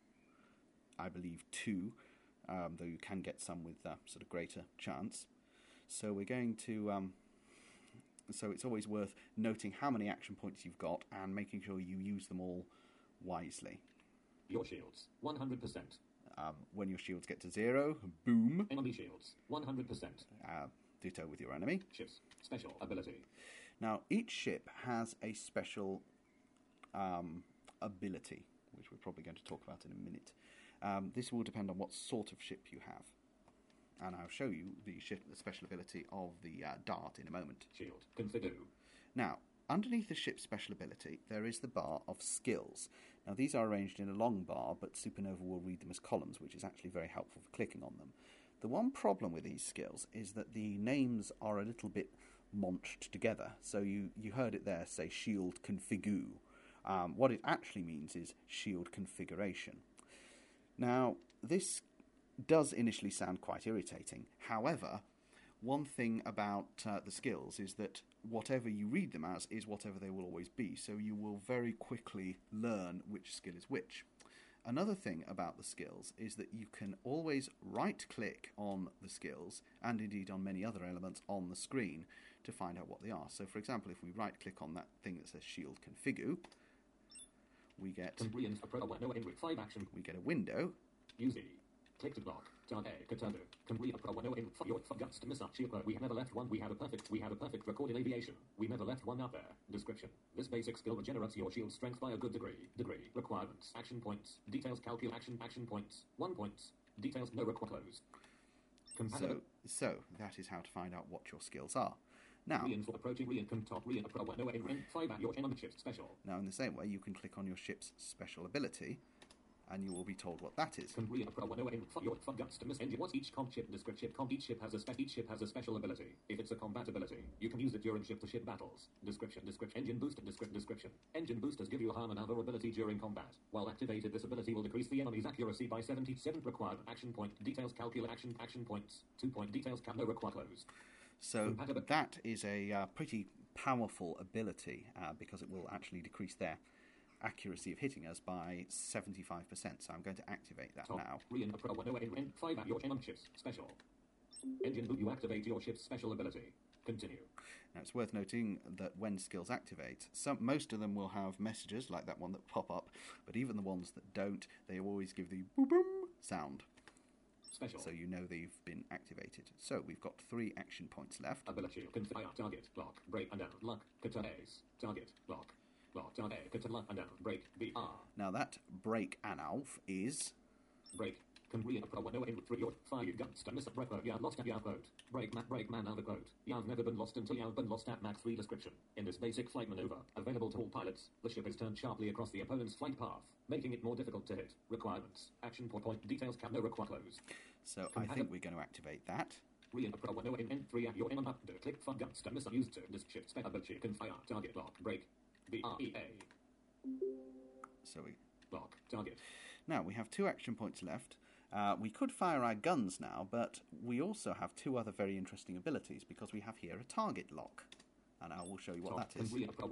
I believe, two, um, though you can get some with uh, sort of greater chance. So we're going to... Um, so it's always worth noting how many action points you've got and making sure you use them all wisely. Your shields, one hundred percent. Um, when your shields get to zero, boom. Enemy shields, one hundred percent. Uh, ditto with your enemy. Ships, special ability. Now, each ship has a special um, ability, which we're probably going to talk about in a minute. Um, this will depend on what sort of ship you have. And I'll show you the, ship, the special ability of the uh, dart in a moment. Shield, configure. Now, underneath the ship's special ability, there is the bar of skills. Now, these are arranged in a long bar, but Supernova will read them as columns, which is actually very helpful for clicking on them. The one problem with these skills is that the names are a little bit monched together. So you, you heard it there say shield configure. Um, what it actually means is shield configuration. Now, this does initially sound quite irritating. However, one thing about uh, the skills is that whatever you read them as is whatever they will always be, so you will very quickly learn which skill is which. Another thing about the skills is that you can always right-click on the skills, and indeed on many other elements on the screen, to find out what they are. So, for example, if we right-click on that thing that says Shield Configure, we get Five action. we get a window. Use E. Click to block. Target. Katana. Complete a pro one in your guts to miss up. We have never left one. We have a perfect. We have a perfect record in aviation. We never left one out there. Description. This basic skill regenerates your shield strength by a good degree. Degree. Requirements. Action points. Details. Calculate action. Action points. One points. Details. No require close. So, so that is how to find out what your skills are. Now, approaching top no five at your ship's special. Now, in the same way, you can click on your ship's special ability, and you will be told what that is. What's each comp ship description? Comp each ship has a spe- each ship has a special ability. If it's a combat ability, you can use it during ship-to-ship battles. Description. Description. Engine booster. Description. Description. Engine boosters give you harm and vulnerability during combat. While activated, this ability will decrease the enemy's accuracy by seventy-seven. Required action point. Details. Calculate action. Action points. Two point details. Cap. No require close. So that is a uh, pretty powerful ability uh, because it will actually decrease their accuracy of hitting us by seventy-five percent. So I'm going to activate that Top. now. Five at your ship's special. Engine boot. You activate your ship's special ability. Continue. Now it's worth noting that when skills activate, some most of them will have messages like that one that pop up, but even the ones that don't, they always give the boom boom sound. Special. So you know they've been activated. So we've got three action points left. Ability. Confire. Target. Lock. Break and down. Lock. Katana. Target. Lock. Lock. Target. Katana. And down. Break. B R. Now that break and alf is... Break. Complete a pro one in three or five guns to miss a breath. Yeah, lost at yeah quote. Break man. Break man. Other quote. You've never been lost until you've been lost at Mach three description. In this basic flight maneuver, available to all pilots, the ship is turned sharply across the opponent's flight path, making it more difficult to hit. Requirements. Action point. Point. Details. Cap. No require close. So I think we're going to activate that. Re pro one in three at your in up. Click for guns to miss used to this ship spec ability. Confire. Target. Lock. Break. B R E A. So we lock. Target. Now we have two action points left. Uh, we could fire our guns now, but we also have two other very interesting abilities because we have here a target lock. And I will show you what that is.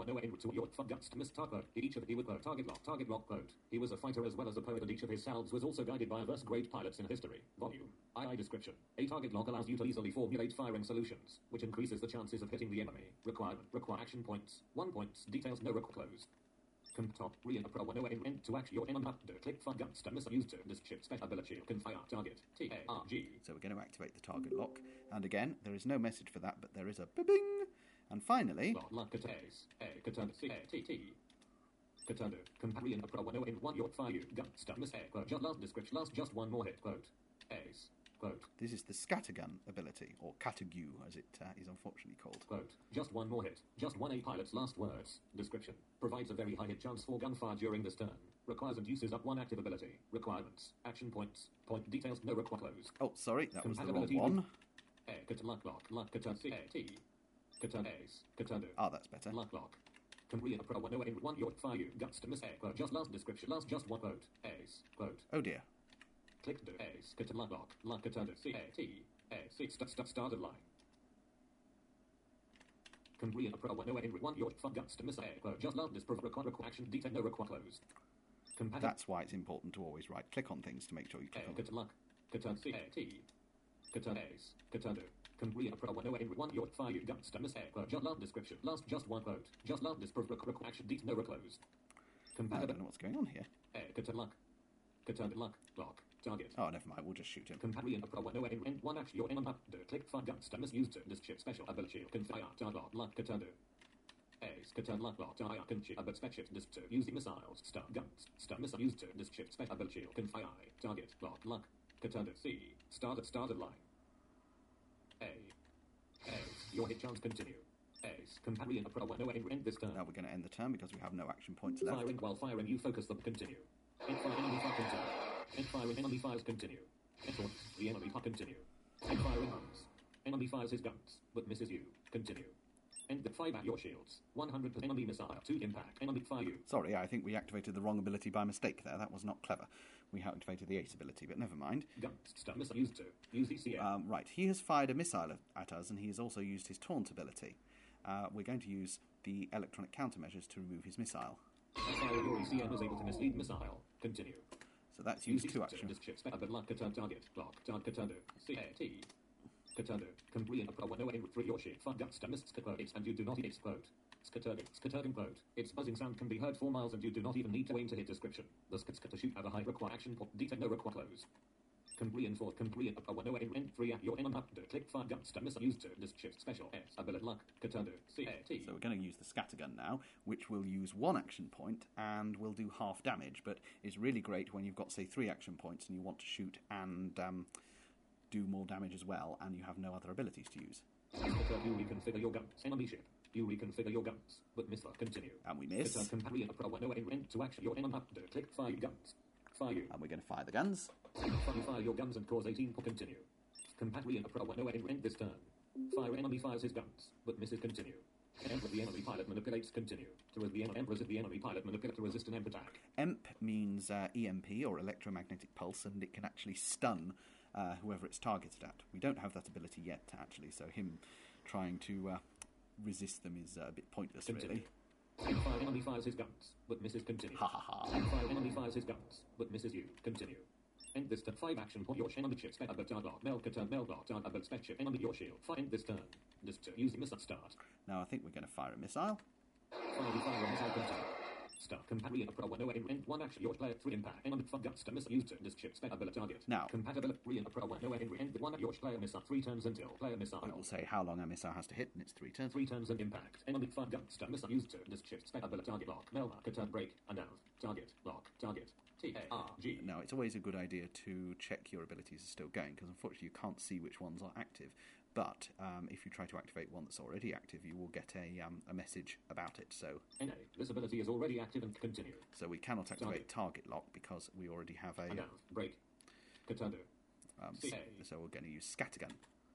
Each of he would quote target lock, target lock quote. He was a fighter as well as a poet, and each of his salves was also guided by diverse great pilots in history. Volume. I I description. A target lock allows you to easily formulate firing solutions, which increases the chances of hitting the enemy. Requirement. Require action points. One points. Details. No require close. Com top, re and pro, no aim, to action your enemy, click for guns, to miss use to this chip, special ability, can fire target, T A R G. So we're going to activate the target lock, and again, there is no message for that, but there is a bing. And finally, Lock, lock, Katays, A, Katana, C A T T. Katana, compare and pro, no aim, one your fire, guns, to miss A, quote, just last description, last just one more hit, quote, Ace. Quote. This is the scattergun ability, or catagu as it uh, is unfortunately called. Quote. Just one more hit. Just one A pilot's last words. Description. Provides a very high hit chance for gunfire during this turn. Requires and uses up one active ability. Requirements. Action points. Point details. No require close. Oh, sorry, that was the wrong one. A. Kat luck lock. Luck katana C A T. Katana Ace. Katana. Ah, that's better. Luck lock. Complete a pro one no aim one your fire you guts to miss A. Quote. Just last description. Last just one quote. Ace. Quote. Oh dear. Click to Ace, Kat lock lock, lock Katana, C A T, A, C, st st started line. Complete a pro one, no aim, one your fun guts to miss A, quote, just love this, require action, detail, no require close. Compatible. That's why it's important to always right click on things to make sure you click on them. Kat luck, Katana, C A T, Katana Ace, Katana, complete a pro one, no aim, one your fire you guts to miss A, quote, just love description, last just one quote, just love this, require action, detail, no require close. I don't know what's going on here. A, Katana luck, Katana luck, lock. Target. Oh, never mind. We'll just shoot him. Companion a pro no aim and one action your enemy click five guns to misuse to this chip special ability can fire target lock katana. Ace katana lock lock target can chip but spec this to use the missiles star guns star missile used to this chip special ability can fire target lock lock katana C started started line. A Ace your hit chance continue. Ace companion a pro no aim end this turn. Now we're going to end the turn because we have no action points left. Firing while firing you focus the continue. Hit fire enemy fire continue. Head firing enemy fires continue. Head on, the enemy fire continue. Head firing guns. Enemy fires his guns, but misses you. Continue. End the five at your shields. one hundred percent enemy missile. two impact. Enemy fire you. Sorry, I think we activated the wrong ability by mistake there. That was not clever. We activated the ace ability, but never mind. Guns. Stun missile used to. Use the C A. Um, right, he has fired a missile at us, and he has also used his taunt ability. Uh, we're going to use the electronic countermeasures to remove his missile. Missile your C M is able to mislead missile. Continue. So that's used two actions. This chip but luck katana target lock target katana C A T katana complete a pro no aim through your ship five guns to miss quote and you do not explode. Skaturgan, Skaturgan quote. Its buzzing sound can be heard four miles and you do not even need to aim to hit description. The skits to shoot have a high require action point detail no require close. Complete and four complete a pro no aim end three at your enemy up click five guns to miss used to this chip special S ability luck katana C A T. So we're going to use the scattergun now, which will use one action point and will do half damage, but is really great when you've got, say, three action points and you want to shoot and um, do more damage as well, and you have no other abilities to use. You reconfigure your guns. Enemy ship. You reconfigure your guns, but miss luck. Continue. And we miss. Companion a pro no aim end to action your enemy up click five guns. Fire you. And we're going to fire the guns. You fire your guns and cause eighteen. Continue. Companion a pro no aim end this turn. Fire enemy fires his guns, but misses. Continue. Emperor the enemy pilot manipulates. Continue. To the Emperor the enemy pilot manipulates to resist an emp attack. Emp means uh, E M P, or electromagnetic pulse, and it can actually stun uh, whoever it's targeted at. We don't have that ability yet, actually, so him trying to uh, resist them is uh, a bit pointless, Continue. really. Fire enemy fires his guns, but misses. Continue. Ha ha ha. Fire enemy fires his guns, but misses you. Continue. End this turn. Five action point your enemy chip spec about target lock. Mel turn mel lock target about spec chip enemy your shield. Fire end this turn. This turn. Use the missile start. Now I think we're going to fire a missile. Fire fire missile continue. Start companion a pro one no aim end one action your player three impact enemy fun guns to missile used to this chip spec ability target. Now compatibility three and a pro one no aim end one your player missile three turns until player missile. It will say how long a missile has to hit, and it's three turns. Three turns and impact. Enemy fun guns to missile used to this chip spec ability target lock. Mel mark turn break and out. Target lock target. T A R G. Now, it's always a good idea to check your abilities are still going, because unfortunately you can't see which ones are active. But um, if you try to activate one that's already active, you will get a um, a message about it. So, N A. This ability is already active and continue. So we cannot activate target, target lock because we already have a... And out. Break. Katana. Um, so, so we're going to use scattergun.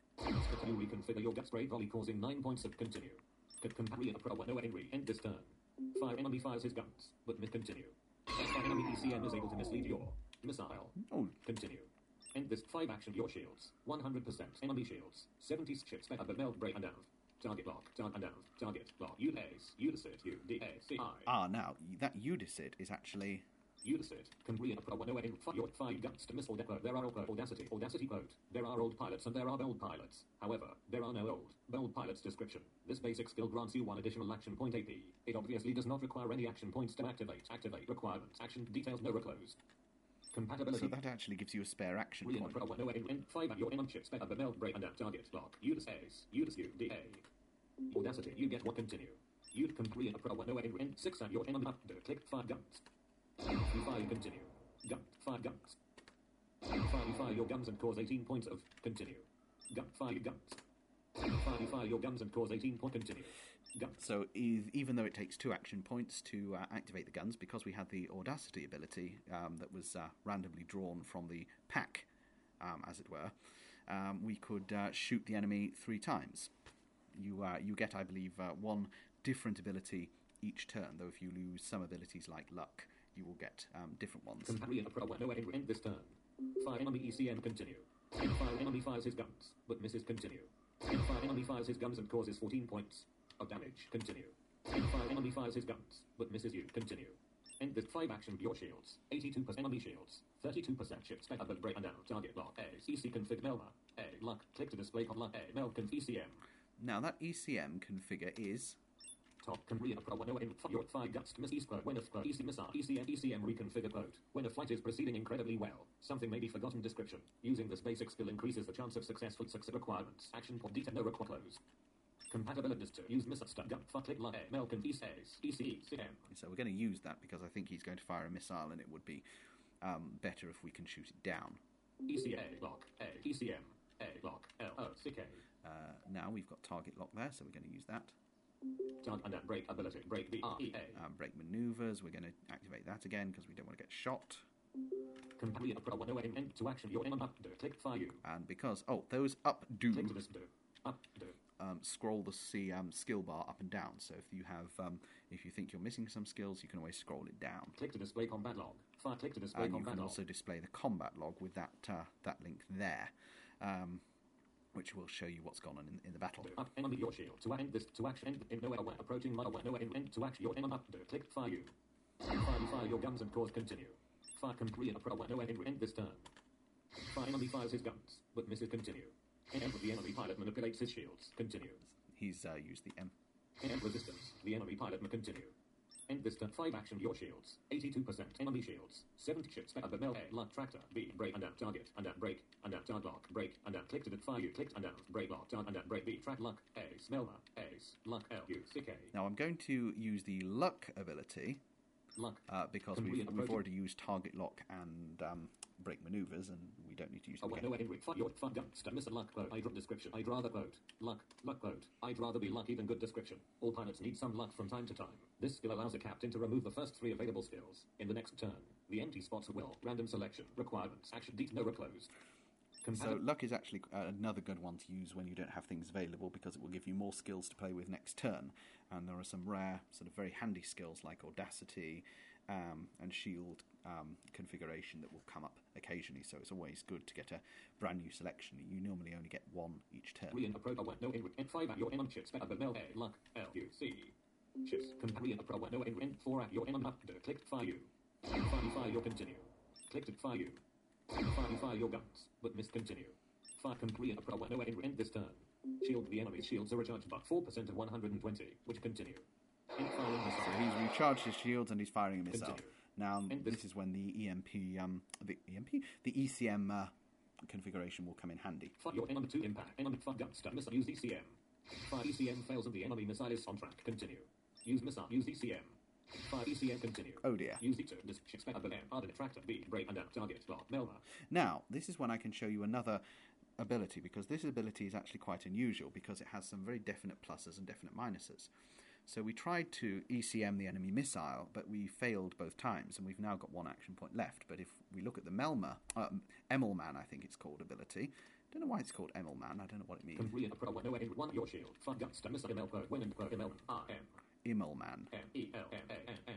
You reconfigure your gas spray volley causing nine points of continue. Companion a pro one no aim end this turn. Fire enemy fires his guns, but miss continue. Fire enemy E C M is able to mislead your missile. Oh. Continue. End this five action your shields. one hundred percent enemy shields. seventy chips better but melt break and out. Target lock. Target and out. Target lock. U ace. Udicid. U D A C I. Ah, now that Udicid is actually Udisit, Cambria Pro, no aim, your five guns to missile depot. There are old Audacity, Audacity quote. There are old pilots and there are bold pilots. However, there are no old, bold pilots description. This basic skill grants you one additional action point A P. It obviously does not require any action points to activate. Activate requirements. Action details no reclose. Compatibility. So that actually gives you a spare action point. Pro, no aim, five at your aim chip, spec, melt, break, and out, target, lock. Udis A's, Udis U, D A. Audacity, you get one continue. You'd complete a pro, no aim, six at your aim, up, click, five guns. Five continue. Gun. Five guns. Fire, fire your guns and cause eighteen points of continue. Gun. Fire your guns. Fire, fire your guns and cause eighteen points continue. Gun. So e- even though it takes two action points to uh, activate the guns, because we had the Audacity ability um, that was uh, randomly drawn from the pack, um, as it were, um, we could uh, shoot the enemy three times. You uh, you get, I believe, uh, one different ability each turn, though if you lose some abilities like luck, you will get um, different ones. Companion Pro, no aim, end this turn. Fire enemy E C M continue. Fire enemy fires his guns, but misses continue. Fire enemy fires his guns and causes fourteen points of damage. Continue. Fire enemy fires his guns, but misses you. Continue. End this five action your shields. eighty-two percent enemy shields. thirty-two percent ships. Spec but break and down. Target lock. A. C C config Melma. A. Luck. Click to display con luck. A. Mel conf E C M. Now that E C M configure is Top Cambria Pro, no aim, your five guns to miss East Quote. When a E C missile, E C M, E C M reconfigure quote. When a flight is proceeding incredibly well, something may be forgotten description. Using this basic skill increases the chance of successful success requirements. Action point detail no require close. Compatibility to use missile stun gun. Fuck click lock A. Mel conf E C M. So we're going to use that because I think he's going to fire a missile and it would be um, better if we can shoot it down. E C A lock. A. E C M. A lock. L O C K. Uh, now we've got target lock there, so we're going to use that. Target and then break ability. Break B R E A. Um, break maneuvers. We're going to activate that again because we don't want to get shot. Complete a pro no aim end to action. Your aim up do. Click fire you. And because oh those up do. Click to this do. Up do. Um, scroll the C, um, skill bar up and down. So if you have, um, if you think you're missing some skills, you can always scroll it down. Click to display combat log. Fire click to display and combat log. you can also display the combat log with that uh, that link there, um, which will show you what's gone on in, in the battle. Up enemy your shield to end this to action end in nowhere when approaching mother when nowhere end to action your enemy up do. Click fire you. Fire fire your guns and cause continue. Fire complete a pro when nowhere end this turn. Fire enemy fires his guns but misses continue. End with the enemy pilot manipulates his shields. Continue. He's uh, used the M. End resistance. The enemy pilot may continue. End this turn. five action your shields. eighty-two percent enemy shields. seventy ships. But Mel A. Luck tractor. B. Break and down. Target. And down. Break. And down. Target lock. Break. And down. Click to fire you. Click and down. Break lock. Target and down. Break. B. Track luck. A. Smelma. Ace. Luck. L. U. C K. Now I'm going to use the luck ability. Luck. Uh, because we've, we've already used target lock and um, break maneuvers, and we don't need to use them oh, again. No, anyway, fuck your fuck guns. Miss a luck quote. I'd drop description. I'd rather quote. Luck. Luck quote. I'd rather be lucky than good description. All pilots need some luck from time to time. This skill allows a captain to remove the first three available skills. In the next turn, the empty spots will. Random selection. Requirements. Action. Deep. No reclosed. So luck is actually uh, another good one to use when you don't have things available because it will give you more skills to play with next turn. And there are some rare, sort of very handy skills like Audacity um, and Shield um, configuration that will come up occasionally. So it's always good to get a brand new selection. You normally only get one each turn. Korean approach no in N five at your M chips better than Mel A luck L U C chips Korean approach no in N four at your M up click fire you fire fire your continue click to fire you fire fire your guns but miss continue fire Korean approach no in end this turn shield the enemy's shields are recharged but four percent of one hundred twenty which continue. So he's recharged his shields and he's firing a missile. Continue. Now this, this is when the E M P um the E M P the E C M uh, configuration will come in handy. Fire your enemy to impact enemy fire guns to missile use E C M. Fire E C M fails and the enemy missile is on track. Continue. Use missile use E C M. Fire E C M continue. Oh dear. Use it to expect the M Ardent tractor B break and down target lock Melma. Now this is when I can show you another ability because this ability is actually quite unusual because it has some very definite pluses and definite minuses. So we tried to E C M the enemy missile, but we failed both times, and we've now got one action point left. But if we look at the Melma, um, Emelman, I think it's called ability. I don't know why it's called Emelman. I don't know what it means. Complete a pro no in one your shield. Fire guns to missile Emel when and Emelman R M. Emelman. M E L M A N N.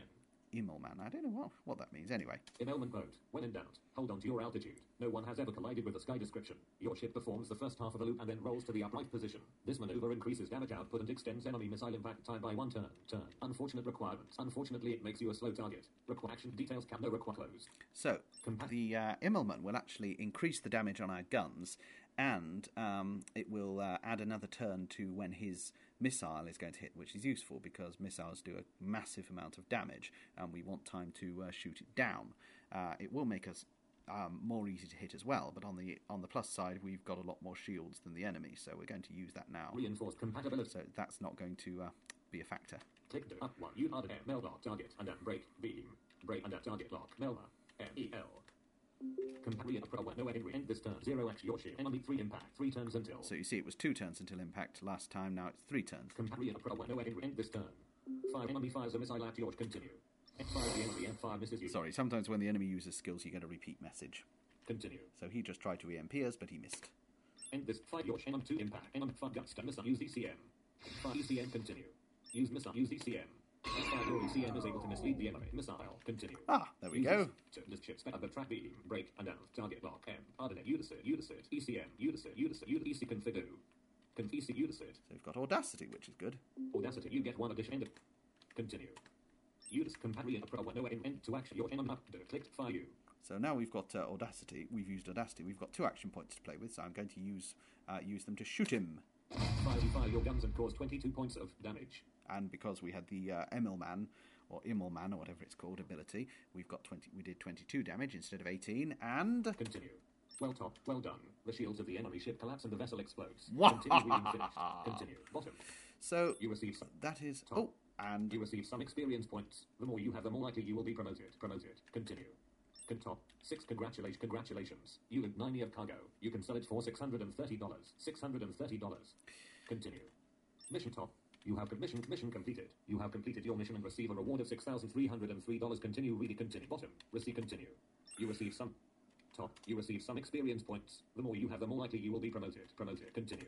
Immelmann. I don't know what, what that means. Anyway. Immelmann quote, when in doubt, hold on to your altitude. No one has ever collided with the sky description. Your ship performs the first half of a loop and then rolls to the upright position. This maneuver increases damage output and extends enemy missile impact time by one turn. Turn. Unfortunate requirements. Unfortunately, it makes you a slow target. Require action details can no require close. So, Compa- the uh, Immelmann will actually increase the damage on our guns, and um, it will uh, add another turn to when his missile is going to hit, which is useful because missiles do a massive amount of damage, and we want time to uh, shoot it down. Uh, it will make us um, more easy to hit as well, but on the on the plus side, we've got a lot more shields than the enemy, so we're going to use that now. Reinforced compatibility. So that's not going to uh, be a factor. Click to up one. You hard air mail lock target and then break beam break and then target lock mail M E L. Compatibility pro one. No enemy. End this turn. Zero action. Your ship. Enemy three impact. Three turns until. So you see, it was two turns until impact last time. Now it's three turns. Compatibility pro one. No enemy. End this turn. Five enemy fires a missile at yours. Continue. F five the enemy. F five misses you. Sorry, sometimes when the enemy uses skills, you get a repeat message. Continue. So he just tried to E M P us, but he missed. End this. Five your enemy two impact. Enemy five guts. Missile. Use E C M. Five E C M. Continue. Use missile. Use E C M. F five your E C M is able to mislead the enemy. Missile. Continue. Ah, there we Use go. To this chip spec the track beam break and down target lock M. Ardenate. Udacid. Udacid. E C M. Udacid. Udacid. Udacid. E C config. Conf E C Udacid. So we've got Audacity, which is good. Audacity. You get one addition. End. Continue. Udacid. Compatibility pro one. No end. End to action. Your enemy up. Clicked. Fire you. So now we've got uh, Audacity. We've used Audacity. We've got two action points to play with, so I'm going to use uh, use them to shoot him. Fire you fire your guns and cause twenty-two points of damage. And because we had the uh, Immelmann, or Immelmann, or whatever it's called, ability, we've got twenty. We did twenty-two damage instead of eighteen, and Continue. Well top, well done. The shields of the enemy ship collapse and the vessel explodes. Wah- Continue reading finished. Continue. Bottom. so You receive some. that is. Top. Oh, and You receive some experience points. The more you have, the more likely you will be promoted. Promoted. Continue. Con top. Six. Congratulations. Congratulations. You have nine year cargo. You can sell it for six hundred and thirty dollars. Six hundred and thirty dollars. Continue. Mission top. You have mission mission completed. You have completed your mission and receive a reward of six thousand three hundred and three dollars. Continue. Reading. Continue. Bottom. Receive. Continue. You receive some. Top. You receive some experience points. The more you have, the more likely you will be promoted. Promoted. Continue.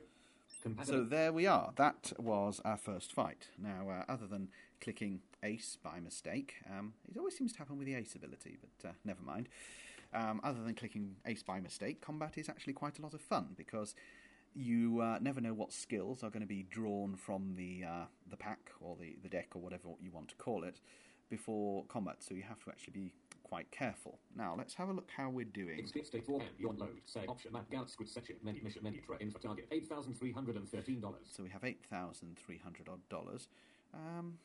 So there we are. That was our first fight. Now, uh, other than clicking ace by mistake, um, it always seems to happen with the ace ability, but uh, never mind. Um, other than clicking ace by mistake, combat is actually quite a lot of fun because you uh, never know what skills are going to be drawn from the uh, the pack or the, the deck or whatever you want to call it before combat, so you have to actually be quite careful. Now, let's have a look how we're doing. Expect state four your load. Say option map Galaxy squid section menu mission menu tray info target eight thousand three hundred and thirteen dollars. So we have eight thousand three hundred odd dollars. Um,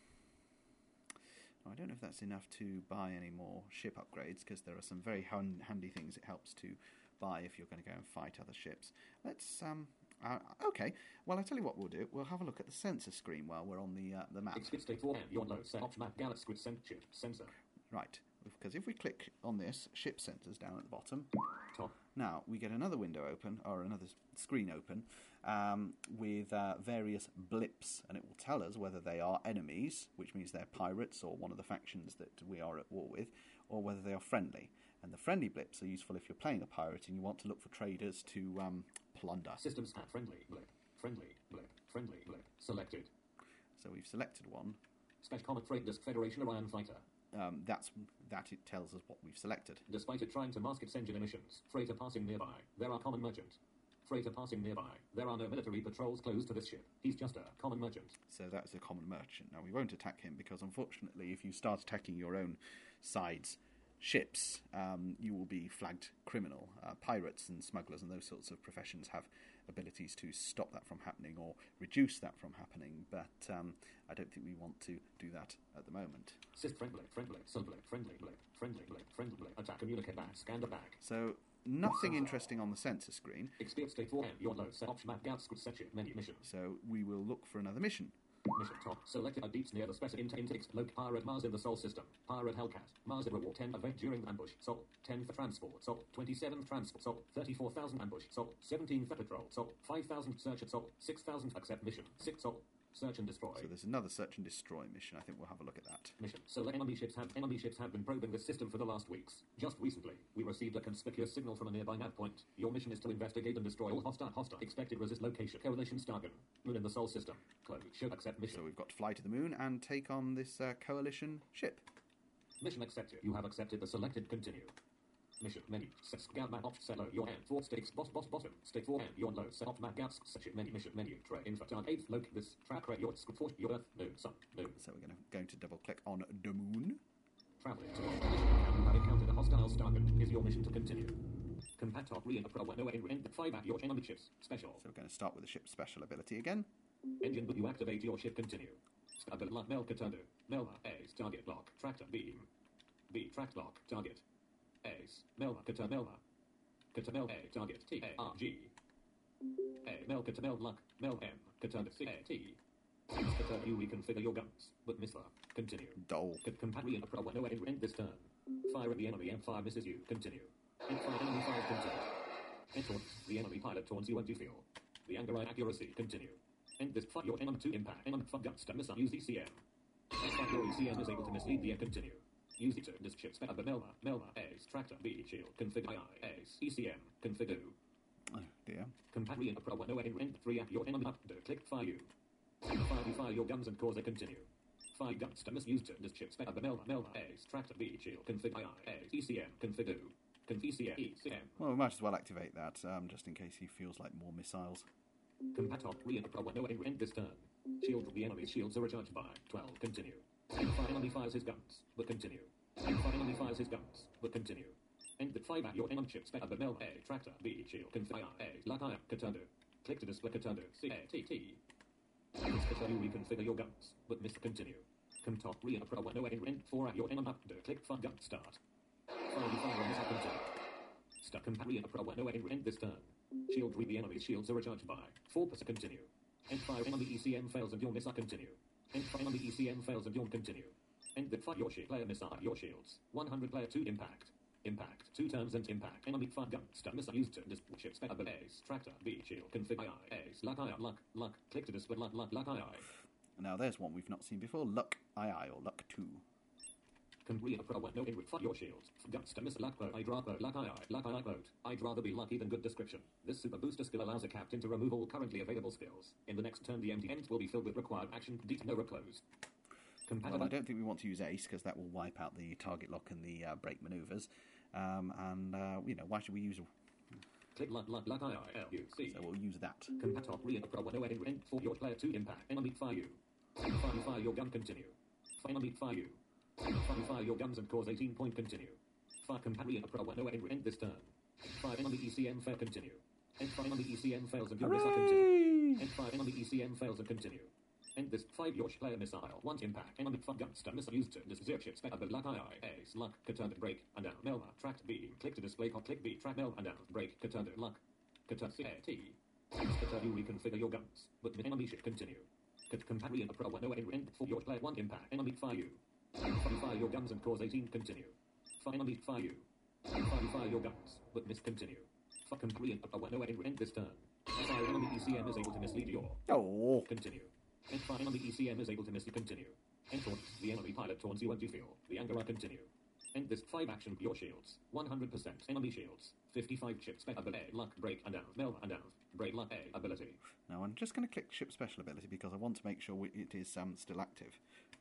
I don't know if that's enough to buy any more ship upgrades because there are some very han- handy things it helps to buy if you're going to go and fight other ships. Let's um. Uh, okay, well, I tell you what we'll do. We'll have a look at the sensor screen while we're on the uh, the map. Expect state four your load. Say option map Galaxy squid sensor sensor. Right, because if we click on this, ship sensors down at the bottom. Top. Now, we get another window open, or another screen open, um, with uh, various blips, and it will tell us whether they are enemies, which means they're pirates or one of the factions that we are at war with, or whether they are friendly. And the friendly blips are useful if you're playing a pirate and you want to look for traders to um, plunder. Systems at friendly blip. Friendly blip. Friendly blip. Selected. So we've selected one. Special Comet Freight Disk Federation Orion Fighter. Um, that's that it tells us what we've selected. Despite it trying to mask its engine emissions, freighter passing nearby. There are common merchant. Freighter passing nearby. There are no military patrols close to this ship. He's just a common merchant. So that's a common merchant. Now, we won't attack him because, unfortunately, if you start attacking your own side's ships, um, you will be flagged criminal. Uh, pirates and smugglers and those sorts of professions have abilities to stop that from happening or reduce that from happening, but um, I don't think we want to do that at the moment. Sys friendly, friendly, friendly, friendly, friendly, friendly, attack, communicate back, scan the back. So, nothing interesting on the sensor screen. Experience state four your load, set option map Galaxy squid section, menu mission. So, we will look for another mission. Mission top. Selected a deeps near the specific int int loc pirate Mars in the Sol system. Pirate Hellcat. Mars at reward ten event during ambush. Sol. ten for transport. Sol. twenty-seven transport. Sol. thirty-four thousand ambush. Sol. seventeen for patrol. Sol. five thousand search at Sol. six thousand accept mission. six Sol. Search and destroy. So there's another search and destroy mission. I think we'll have a look at that. Mission. So enemy ships have enemy ships have been probing this system for the last weeks. Just recently, we received a conspicuous signal from a nearby nav point. Your mission is to investigate and destroy all hostile hostile expected resist location. Coalition Stargan. Moon in the Sol system. Close. Should accept mission. So we've got to fly to the moon and take on this uh, coalition ship. Mission accepted. You have accepted the selected continue. Mission menu. Set scout map option. Set low your hand. Four sticks. Boss boss bottom. Stick four hand. Your low. Set opt map gaps. Section menu. Mission menu. Tray info. Target eighth. Locate this track. Rate your score. For your earth. Moon. Sun. Moon. So we're going to going to double click on the moon. Traveling to one mission. You have encountered a hostile stargate. Is your mission to continue? Compact top. Re and pro. No in end. Five at your enemy ships. Special. So we're going to start with the ship special ability again. Engine. But you activate your ship. Continue. Stability lock. Mel Katando. Melma. A's. Target lock. Tractor. Beam. B. Track lock. Target. A's. Melma. Kata. Melma. Kata. Mel. A. Target. T. A. R. G. A. Mel. Kata. Mel. Luck. Mel. M. Katando. C. A. T. Kata. You reconfigure your guns. But miss her. Continue. Dole. Compatry and a pro. No end. End this turn. Fire at the enemy. M five misses you. Continue. M five enemy five. Continue. And taunts. The enemy pilot taunts you and you feel. The anger eye accuracy. Continue. End this fight. Your M two impact. M five guns to missile. Use E C M. M five your E C M is able to mislead the air. Continue. Use it to this ship spec. But Melma. Melma. A's. Tractor. B. Shield. Configure. I. A's. E C M. Configure. Oh dear. Compatry and a pro. No end. End three at your enemy. Up. Click fire you. Fire you fire your guns and cause a continue. Fire guns to misuse to this ship spec. But Melma. Melma. A's. Tractor. B. Shield. Configure. I. A's. E C M. Configure. Conf E C M. E C M. Well, we might as well activate that, um, just in case he feels like more missiles. Compact re and pro. No end. End this turn. Shield. The enemy's shields are recharged by twelve. Continue. End fire enemy fires his guns. But continue. End fire enemy fires his guns. But continue. End the five at your enemy ship spec. But Melma. A. Tractor. B. Shield. Configure. A. Lakaya. Katando. Click to display Katando. C. A. T. T. This Katando reconfigure your guns. But miss continue. Comptop re and pro. No end. End four at your enemy. Click fire gun start. Fire fire miss continue. Stuck compatry and a pro. No end. End this turn. Shield re the enemy's shields are recharged by four percent. Continue. End fire enemy E C M fails and your missile. Continue. End fire enemy E C M fails and your continue. End the fight your shield player missile your shields. one hundred player two impact. Impact. Two turns and impact. Enemy fire gun. Stuck missile used to this ship spec. But A's. Tractor. B. Shield. Configure. I. A's. Luck. I. Luck. Luck. Click to display luck. Luck. Luck. I. I. Now there's one we've not seen before. Luck I I or Luck two. Complete a pro. No in with fight your shields. Guns to miss luck quote. I'd rather luck I I. Luck I I quote. I'd rather be lucky than good description. This super booster skill allows a captain to remove all currently available skills. In the next turn, the empty end will be filled with required action. Deep no close. Well, I don't think we want to use Ace because that will wipe out the target lock and the uh, break maneuvers. Um, and uh, you know, why should we use? Click luck luck luck I I L U C. So we'll use that. Compact top re and a pro. No end end for your player two impact. Enemy fire you. Fire fire your gun. Continue. Fire enemy fire you. Fire fire your guns and cause eighteen point. Continue. Fire compatry and a pro. No end end this turn. Fire enemy E C M fail. Continue. End fire enemy E C M fails and your missile. Continue. End fire enemy E C M fails and continue. End this five your player missile. One impact. Enemy fire guns to missile used to this zero ship spec. Luck I I. Ace. Luck. Katana. Break. And down. Melma. Tracked B. Click to display. Click B. Track Melma. And down. Break. Katana. Luck. Katana. C. A. T. Katana. You reconfigure your guns. But enemy ship. Continue. Compatry and a pro. No end end for your player. One impact. Enemy fire you. Fire fire your guns and cause eighteen. Continue. Fire enemy fire you. Fire fire your guns. But miss continue. Fire compatry and a pro. No end end this turn. Fire enemy E C M is able to mislead your. Oh. Continue. And fire enemy E C M is able to mislead. Continue. And taunts. The enemy pilot taunts you and you feel. The anger I continue. End this five action your shields. one hundred percent enemy shields. fifty-five chip spec ability. Luck. Break and down. Melma and down. Break luck A ability. Now I'm just going to click ship special ability because I want to make sure it is um, still active.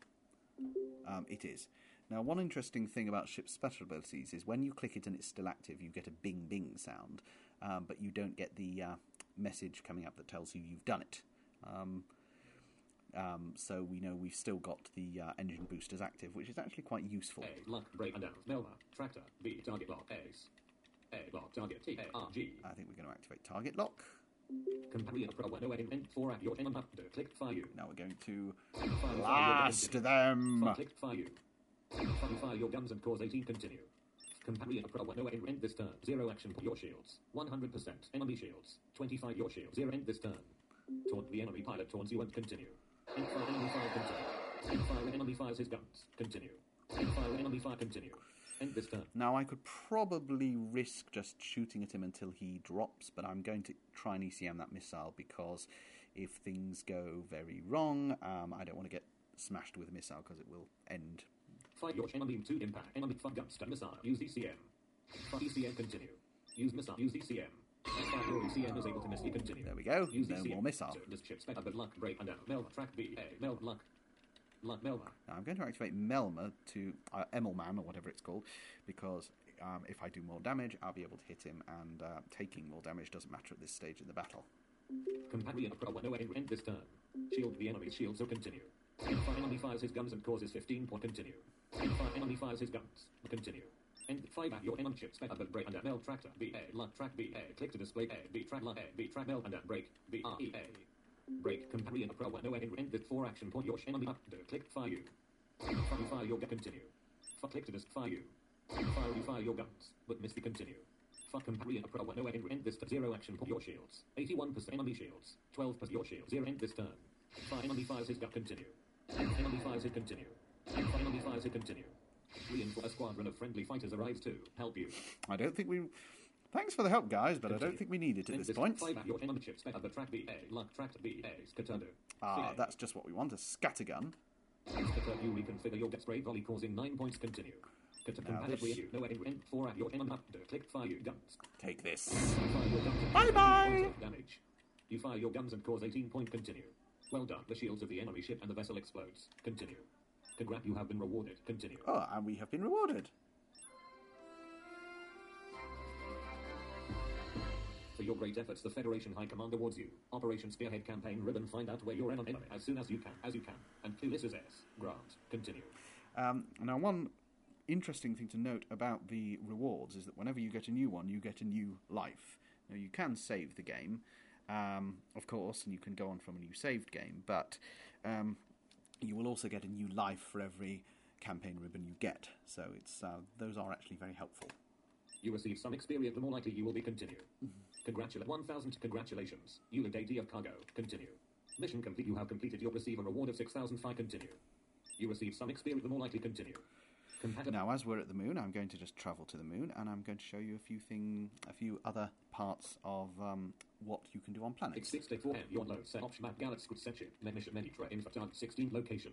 Um, it is. Now, one interesting thing about ship special abilities is when you click it and it's still active, you get a bing bing sound, um, but you don't get the uh, message coming up that tells you you've done it. Um, um, so we know we've still got the uh, engine boosters active, which is actually quite useful. A, luck, break and down. Melma, tractor, B, target lock, A's. A, lock, target, T, A, R, G. I think we're going to activate target lock. Company and pro. No end end four at your enemy. Click fire you. Now we're going to fire, blast fire them. Fire, click fire you. Fire, fire your guns and cause eighteen. Continue. Company and pro. No end end this turn. Zero action. Your shields. one hundred percent enemy shields. twenty-five your shields. Zero end this turn. Taunt the enemy pilot taunts you and continue. End fire enemy fire continue. End fire enemy fires his guns. Continue. End fire enemy fire continue. End this turn. Now I could probably risk just shooting at him until he drops, but I'm going to try and E C M that missile because if things go very wrong, um, I don't want to get smashed with a missile because it will end. Fight your enemy to impact. Enemy fire guns to missile. Use E C M. Fire E C M continue. Use missile. Use E C M. Fire your E C M is able to miss you continue. There we go. Use no E C M. more missile. So this chip spec but luck break and down. Mel track B. A. Mel luck. Like Melma. Now I'm going to activate Melma to uh, Emelman or whatever it's called, because um, if I do more damage, I'll be able to hit him, and uh, taking more damage doesn't matter at this stage in the battle. Companion of Pro, no end this turn. Shield the enemy's shields, so continue. Fire enemy fires his guns and causes fifteen point continue. Fire enemy fires his guns. Continue. End five at your enemy ship, spec up break and Mel tractor. B A luck track B A click to display A B track luck A B track Mel and break B R E A. Break companion of Pro, no end end this four action point your enemy up to click fire you. Fire fire your gun continue. F click to dis fire you. Fire you fire your guns, but miss the continue. Fuck companion of Pro, no end end this to zero action point your shields. eighty-one percent enemy shields. twelve percent your shields. Zero end this turn. Fire enemy fires his gun continue. Enemy fires his continue. Fire enemy fires his continue. Reinforce a squadron of friendly fighters arrives to help you. I don't think we... Thanks for the help, guys, but Continue. I don't think we need it at End this this point. five at your enemy ship, spec up the track B A luck track B A Scatterdo. Ah, that's just what we want, a scattergun. Scatter, you reconfigure your get spray volley causing nine points continue. Scatter Now compatibility this- you. No end end four at your enemy up to click fire you guns. Take this. Fire your guns and Bye cause bye. eighteen points of damage. You fire your guns and cause eighteen point continue. Well done. The shields of the enemy ship and the vessel explodes. Continue. Congrats, you have been rewarded. Continue. Oh, and we have been rewarded. For your great efforts, the Federation High Command awards you Operation Spearhead Campaign ribbon. Find out where your enemy as soon as you can, as you can. And Ulysses S. Grant. Continue. Um, now, one interesting thing to note about the rewards is that whenever you get a new one, you get a new life. Now, you can save the game, um, of course, and you can go on from a new saved game, but um, you will also get a new life for every campaign ribbon you get. So it's uh, those are actually very helpful. You receive some experience, the more likely you will be continue. Congratulate one thousand. Congratulations. You and A D of cargo. Continue. Mission complete. You have completed. You'll receive a reward of six thousand five. Continue. You receive some experience, the more likely continue. Compatible. Now, as we're at the moon, I'm going to just travel to the moon, and I'm going to show you a few thing, a few other parts of um, what you can do on planets. six six four your load set option map galaxy set ship mission many tray info target sixteen location.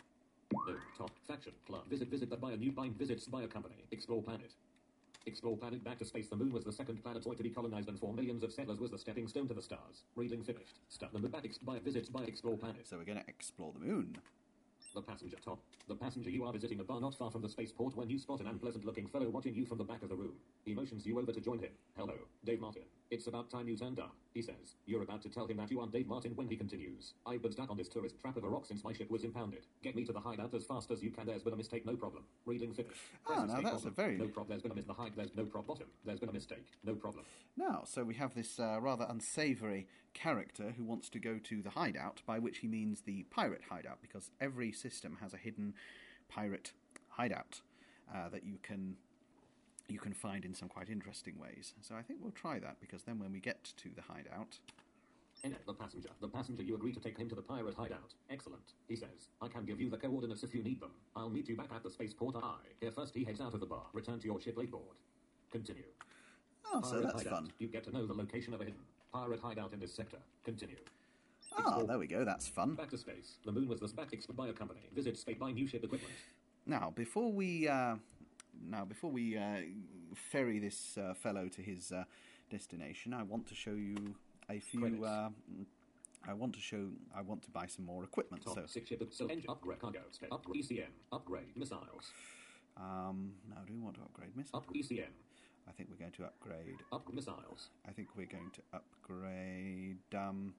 No top faction club visit visit the buy a new bind visits buy a company explore planet. Explore planet back to space. The moon was the second planetoid to be colonized, and for millions of settlers was the stepping stone to the stars. Reading finished. Start the moon back. Ex- by visits by explore planet. So we're going to explore the moon. The passenger top. The passenger, you are visiting a bar not far from the spaceport when you spot an unpleasant-looking fellow watching you from the back of the room. He motions you over to join him. Hello, Dave Martin. It's about time you turned up, he says. You're about to tell him that you aren't Dave Martin when he continues. I've been stuck on this tourist trap of a rock since my ship was impounded. Get me to the hideout as fast as you can. There's been a mistake, no problem. Reading finished. Ah, Press now escape that's a button. very- No problem. There's been a mis- the hide. There's no problem. Bottom. There's been a mistake. No problem. Now, so we have this uh, rather unsavoury character who wants to go to the hideout, by which he means the pirate hideout, because every system has a hidden pirate hideout uh, that you can you can find in some quite interesting ways. So I think we'll try that, because then when we get to the hideout... Enter the passenger. The passenger, you agree to take him to the pirate hideout. Excellent. He says, I can give you the coordinates if you need them. I'll meet you back at the spaceport. I. Here first he heads out of the bar. Return to your ship late board. Continue. Oh, so Pirate that's hideout. fun. You get to know the location of a hidden pirate hideout in this sector. Continue. Ah, Explore. there we go, that's fun. Back to space. The moon was the back explored by a company. Visit space by new ship equipment. Now, before we uh, now before we uh, ferry this uh, fellow to his uh, destination, I want to show you a few. Credits. Uh, I want to show. I want to buy some more equipment. Top So, six ship so engine upgrade cargo. Spec upgrade E C M. Upgrade missiles. um, now, do we want to upgrade missiles? Up E C M. I think we're going to upgrade. Up missiles. I think we're going to upgrade. Um,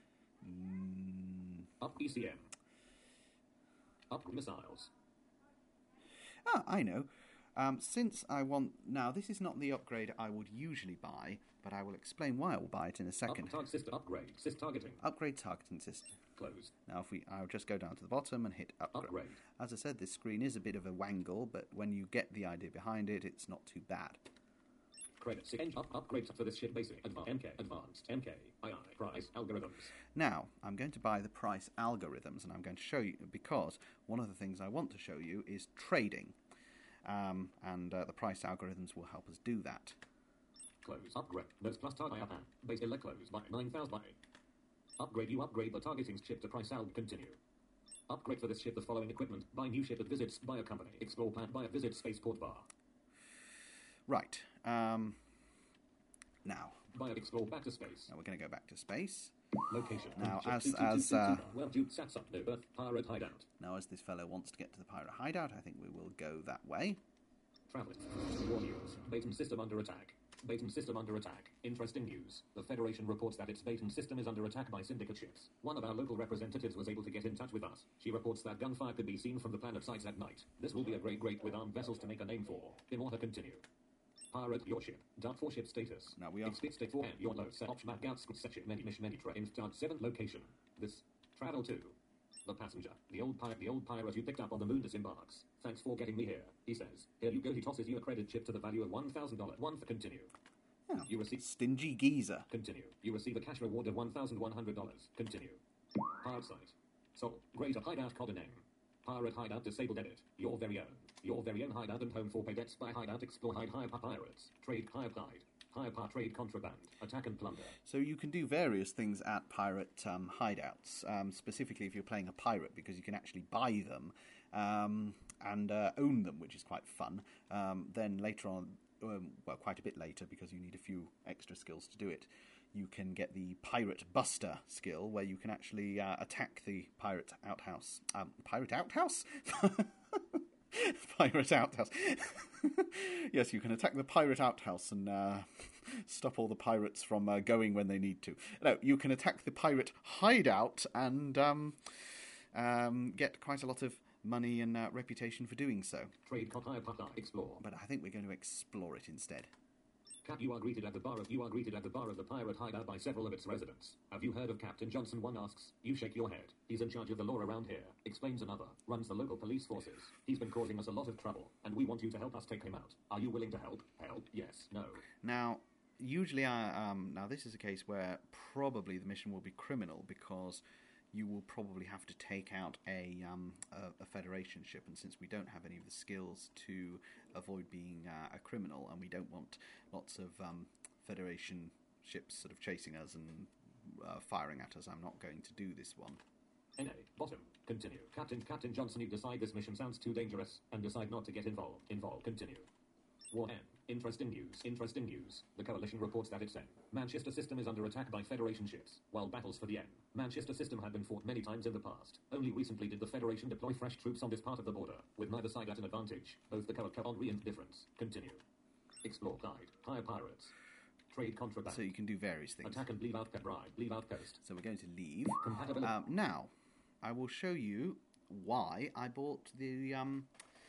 mm, Up E C M. Up missiles. ah, I know. Um, since I want now, this is not the upgrade I would usually buy, but I will explain why I will buy it in a second. Up target system upgrade. Sys targeting. Upgrade targeting system. Closed. Now, if we, I'll just go down to the bottom and hit upgrade. Upgrade. As I said, this screen is a bit of a wangle, but when you get the idea behind it, it's not too bad. Credits. Engine up upgrades for this ship basic. Advanced. M K. Advanced. M K. I I. Price. Algorithms. Now, I'm going to buy the price algorithms, and I'm going to show you, because one of the things I want to show you is trading. Um, and uh, the price algorithms will help us do that. Close. Upgrade. Those plus target up. Base elect close by nine thousand by. Upgrade. You upgrade the targeting ship to price alg. Continue. Upgrade for this ship the following equipment. Buy new ship at visits. Buy a company. Explore plant. Buy a visit spaceport bar. Right. Um, now, Buy a explore back to space. now we're going to go back to space. Location. Now, Check as- two two two as, two two uh, nine. Well, Duke sat up no birth pirate hideout. Now, as this fellow wants to get to the pirate hideout, I think we will go that way. Traveling. War news. Baton system under attack. Baton system under attack. Interesting news. The Federation reports that its Baton system is under attack by syndicate ships. One of our local representatives was able to get in touch with us. She reports that gunfire could be seen from the planet sites at night. This will be a great great with armed vessels to make a name for. In order continue. Pirate your ship. Dark four ship status. Now we are- Expect state four and your load. Set option map gouts section many mission many train start seven location. This travel to. The passenger, the old pirate, the old pirate you picked up on the moon disembarks. Thanks for getting me here, he says. Here you go. He tosses you a credit chip to the value of one thousand dollars. One for continue. Oh, You receive stingy geezer. continue. You receive a cash reward of one thousand one hundred dollars. Continue. Pirate site. So greater hideout code name. Pirate hideout disabled edit. Your very own. Your very own hideout and home for pay debts by hideout explore hide hire pirates. Trade hire hide. Hire par trade contraband. Attack and plunder. So you can do various things at pirate um, hideouts, um, specifically if you're playing a pirate, because you can actually buy them um, and uh, own them, which is quite fun. Um, then later on, um, well, quite a bit later, because you need a few extra skills to do it, you can get the Pirate Buster skill, where you can actually uh, attack the pirate outhouse. Um, pirate outhouse? Pirate outhouse. Yes, you can attack the pirate outhouse and uh, stop all the pirates from uh, going when they need to. No, you can attack the pirate hideout and um, um, get quite a lot of money and uh, reputation for doing so. Trade con hire par explore. But I think we're going to explore it instead. Cap, you are greeted at the bar of you are greeted at the bar of the pirate hideout by several of its residents. Have you heard of Captain Johnson? One asks. You shake your head. He's in charge of the law around here. Explains another. Runs the local police forces. He's been causing us a lot of trouble, and we want you to help us take him out. Are you willing to help? Help? Yes. No. Now, usually, I, um, now this is a case where probably the mission will be criminal, because you will probably have to take out a, um, a, a Federation ship, and since we don't have any of the skills to avoid being uh, a criminal, and we don't want lots of um, Federation ships sort of chasing us and uh, firing at us, I'm not going to do this one. N A. Bottom. Continue. Captain Captain Johnson, you decide this mission sounds too dangerous, and decide not to get involved. Involved. Continue. War N. Interesting news. Interesting news. The coalition reports that its N. Manchester system is under attack by Federation ships, while battles for the N. Manchester system had been fought many times in the past. Only recently did the Federation deploy fresh troops on this part of the border, with neither side at an advantage. Both the co-on and difference. Continue. Explore guide. Hire pirates. Trade contraband. So you can do various things. Attack and leave out bribe. Leave out coast. So we're going to leave. Compatibility. Um, now, I will show you why I bought the... Um,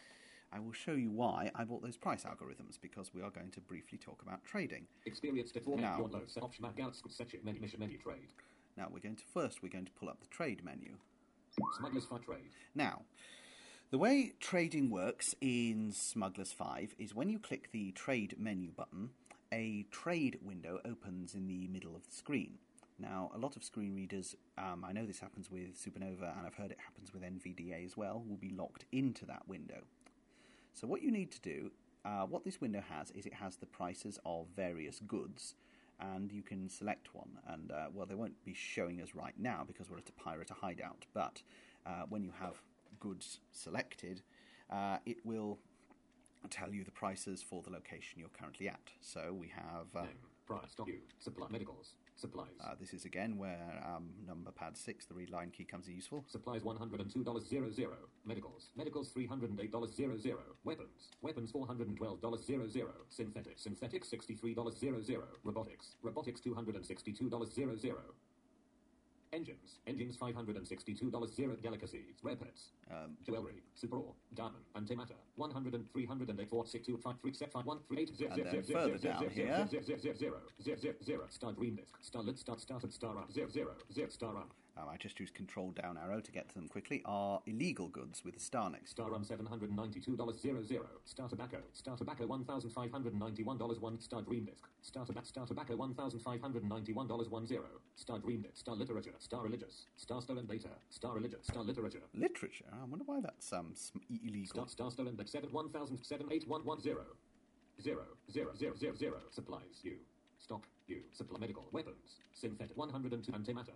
I will show you why I bought those price algorithms, because we are going to briefly talk about trading. Experience to form Now- your low set option map outs section menu mission menu trade. Now, we're going to first, we're going to pull up the trade menu. Smugglers for trade. Now, the way trading works in Smugglers five is when you click the trade menu button, a trade window opens in the middle of the screen. Now, a lot of screen readers, um, I know this happens with Supernova, and I've heard it happens with N V D A as well, will be locked into that window. So what you need to do, uh, what this window has, is it has the prices of various goods, and you can select one. And, uh, well, they won't be showing us right now because we're at a pirate hideout, but uh, when you have goods selected, uh, it will tell you the prices for the location you're currently at. So we have... Uh, Name. Price. Stock. You. Supply. Medicals. Supplies. uh, this is again where um, number pad six, the read line key, comes in useful. Supplies one hundred two dollars zero zero. Medicals. Medicals three hundred eight dollars zero zero. Weapons. Weapons four hundred twelve dollars zero zero. Synthetic. Synthetic sixty-three dollars zero zero. Robotics. Robotics two hundred sixty-two dollars zero zero. Engines. Engines five hundred sixty-two dollars zero. Delicacies. Rare pets. Um, Jewelry. Super ore. Diamond. Antimatter. one hundred and three hundred eight four six two five three seven five one three eight zero And zero then zero further zero down zero here- zero zero zero zero zero zero zero. Star dream disc. Starlit. Start started star up. Zero zero zero star up. um, I just use control down arrow to get to them quickly, are illegal goods with a star next. Star rum seven hundred ninety-two dollars zero zero. Star tobacco. Star tobacco one thousand five hundred ninety-one dollars one. Star dream disc. Star tobacco. Star tobacco one thousand five hundred ninety-one dollars one zero. Star dream disc. Star literature. Star religious. Star stolen data. Star religious. Star literature. Literature? I wonder why that's um, sm- illegal. Star star stolen data seven one thousand seven eight one one zero. Zero zero zero zero zero. Supplies. You. Stock. You. Supply medical weapons. Synthetic one hundred two antimatter.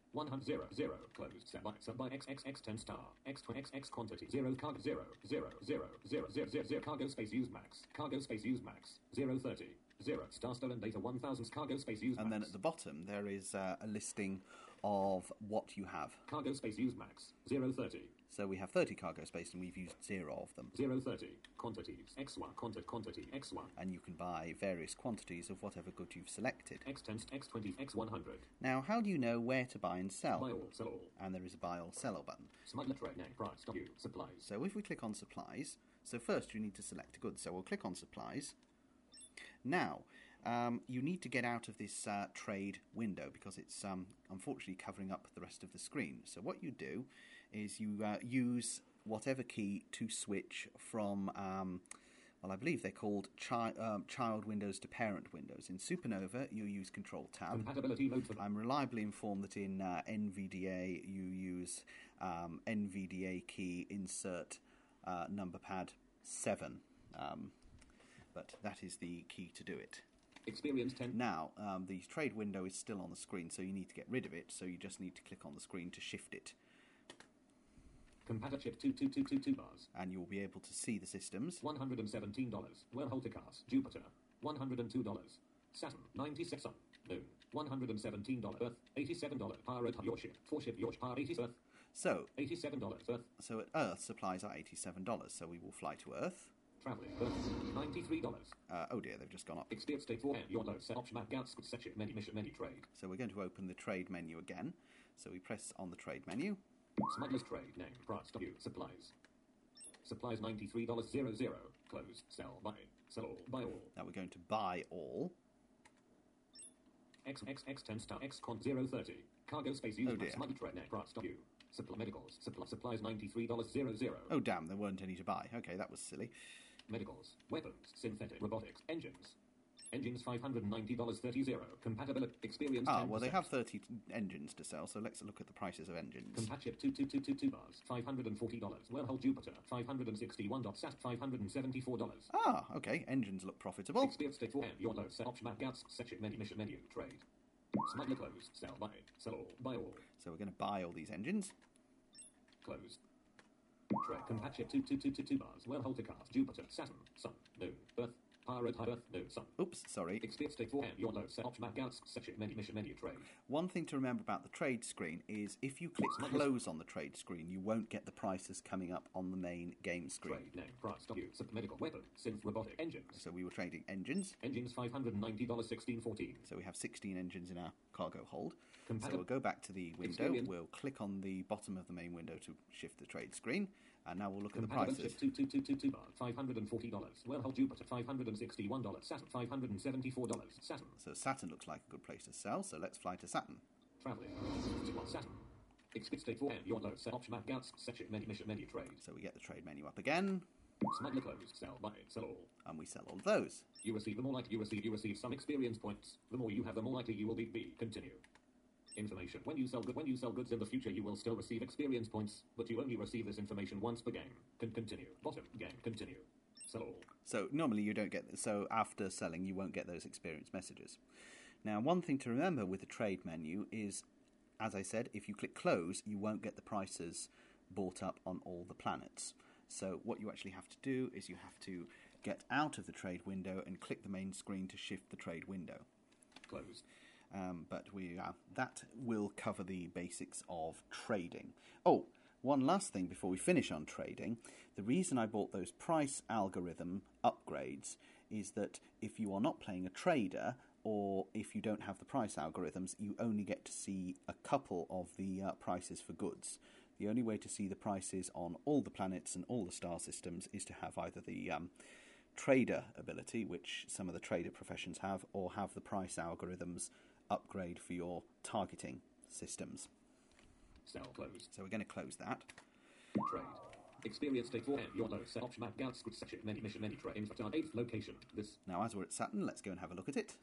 one hundred, zero, zero, closed, set by, set by X, X, X, ten star, X, X, X quantity, zero, cargo, zero, zero, zero, zero, zero, zero, zero, cargo space use max, cargo space use max, zero, thirty, zero, star stolen data, one thousand, cargo space use max. And then at the bottom, there is uh, a listing of what you have. Cargo space use max, zero, thirty. So we have thirty cargo space, and we've used zero of them. zero, thirty, quantities, X one, quantity, quantity, X one. And you can buy various quantities of whatever good you've selected. X ten, X twenty, X one hundred. Now, how do you know where to buy and sell? Buy all, sell all. And there is a buy all, sell all button. Smuggler trade name, price, W, supplies. So if we click on supplies, so first you need to select a good. So we'll click on supplies. Now, um, you need to get out of this uh, trade window because it's um, unfortunately covering up the rest of the screen. So what you do is you uh, use whatever key to switch from, um, well, I believe they're called chi um, child windows to parent windows. In Supernova, you use Control Tab. Compatibility mode for I'm reliably informed that in uh, N V D A you use um, N V D A key insert uh, number pad seven, um, but that is the key to do it. Experience ten. Now, um, the trade window is still on the screen, so you need to get rid of it, so you just need to click on the screen to shift it. Compatible chip two two two two two bars. And you'll be able to see the systems. one hundred seventeen dollars. Well, Holtecast, Jupiter. one hundred two dollars. Saturn, ninety-six Sun, Moon. one hundred seventeen dollars. Earth, eighty-seven dollars. Pirate, your ship. Four ship, your power, eighty Earth. So, eighty-seven dollars. Earth. So at Earth, supplies are eighty-seven dollars, so we will fly to Earth. Traveling, Earth, ninety-three dollars. Uh, oh dear, they've just gone up. Experience state four, your low, set option map, gouts, section, menu, mission, menu, trade. So we're going to open the trade menu again. So we press on the trade menu. Smuggler's trade, name, price, W, supplies. Supplies ninety-three dollars, zero, zero. Close, sell, buy, sell all, buy all. Now we're going to buy all. X, X, X, ten star, X, con, zero, thirty. Cargo space, use, Oh dear. smuggler trade, name, price, W. Supply, medicals, supply, supplies ninety-three dollars, zero, zero. Oh damn, there weren't any to buy. Okay, that was silly. Medicals, weapons, synthetic, robotics, engines. Engines five hundred ninety dollars, thirty, zero. Compatibility, experience Ah, ten percent. well they have thirty engines to sell, so let's look at the prices of engines. Compat chip two two two two two bars, five hundred forty dollars. Wellhole Jupiter, five hundred sixty-one dollars. Sat, five hundred seventy-four dollars. Ah, okay, engines look profitable. Experience state four, your low, set option map, gouts, section, menu, mission, menu, trade. Smuggler closed, sell, buy, sell all, buy all. So we're going to buy all these engines. Closed. Trade, compat chip two two two two two bars, Wellhole Cast, Jupiter, Saturn, Sun, Moon, Earth, Pirate, Earth, Moon, Sun. Oops, sorry. Experience state four, your low, set option map, gouts, section, menu, mission, menu, trade. One thing to remember about the trade screen is if you click close on the trade screen, you won't get the prices coming up on the main game screen. Trade, name, price, W, sub, medical, weapon, synth, robotic, engines. So we were trading engines. Engines five hundred ninety dollars, sixteen fourteen. So we have sixteen engines in our cargo hold. So Compati- we'll go back to the window. Experience. We'll click on the bottom of the main window to shift the trade screen. And now we'll look at the Compatible prices. chip two two two two two bar, five hundred forty dollars. Wellhole Jupiter, five hundred sixty-one dollars. Saturn, five hundred seventy-four dollars. Saturn. So Saturn looks like a good place to sell, so let's fly to Saturn. Traveling. Saturn. Experience state four, your low, set option map, gouts, section, menu, mission, menu, trade. So we get the trade menu up again, Smuggler closed, sell, buy, sell all. and we sell all of those. You receive the more likely you receive, you receive some experience points. The more you have, the more likely you will be. B. Continue. Information. When you sell good, when you sell goods in the future, you will still receive experience points, but you only receive this information once per game. Can continue. Bottom game. Continue. Sell all. So normally you don't get, so after selling you won't get those experience messages. Now one thing to remember with the trade menu is, as I said, if you click close you won't get the prices bought up on all the planets. So what you actually have to do is you have to get out of the trade window and click the main screen to shift the trade window. Closed. Um, but we uh, that will cover the basics of trading. Oh, one last thing before we finish on trading. The reason I bought those price algorithm upgrades is that if you are not playing a trader, or if you don't have the price algorithms, you only get to see a couple of the uh, prices for goods. The only way to see the prices on all the planets and all the star systems is to have either the um, trader ability, which some of the trader professions have, or have the price algorithms upgrade for your targeting systems. Sell closed. So we're going to close that. Trade. Experience state four, your low, set option map, gouts, section, menu, mission, menu, trade. Info eighth location. This. Now as we're at Saturn, let's go and have a look at it.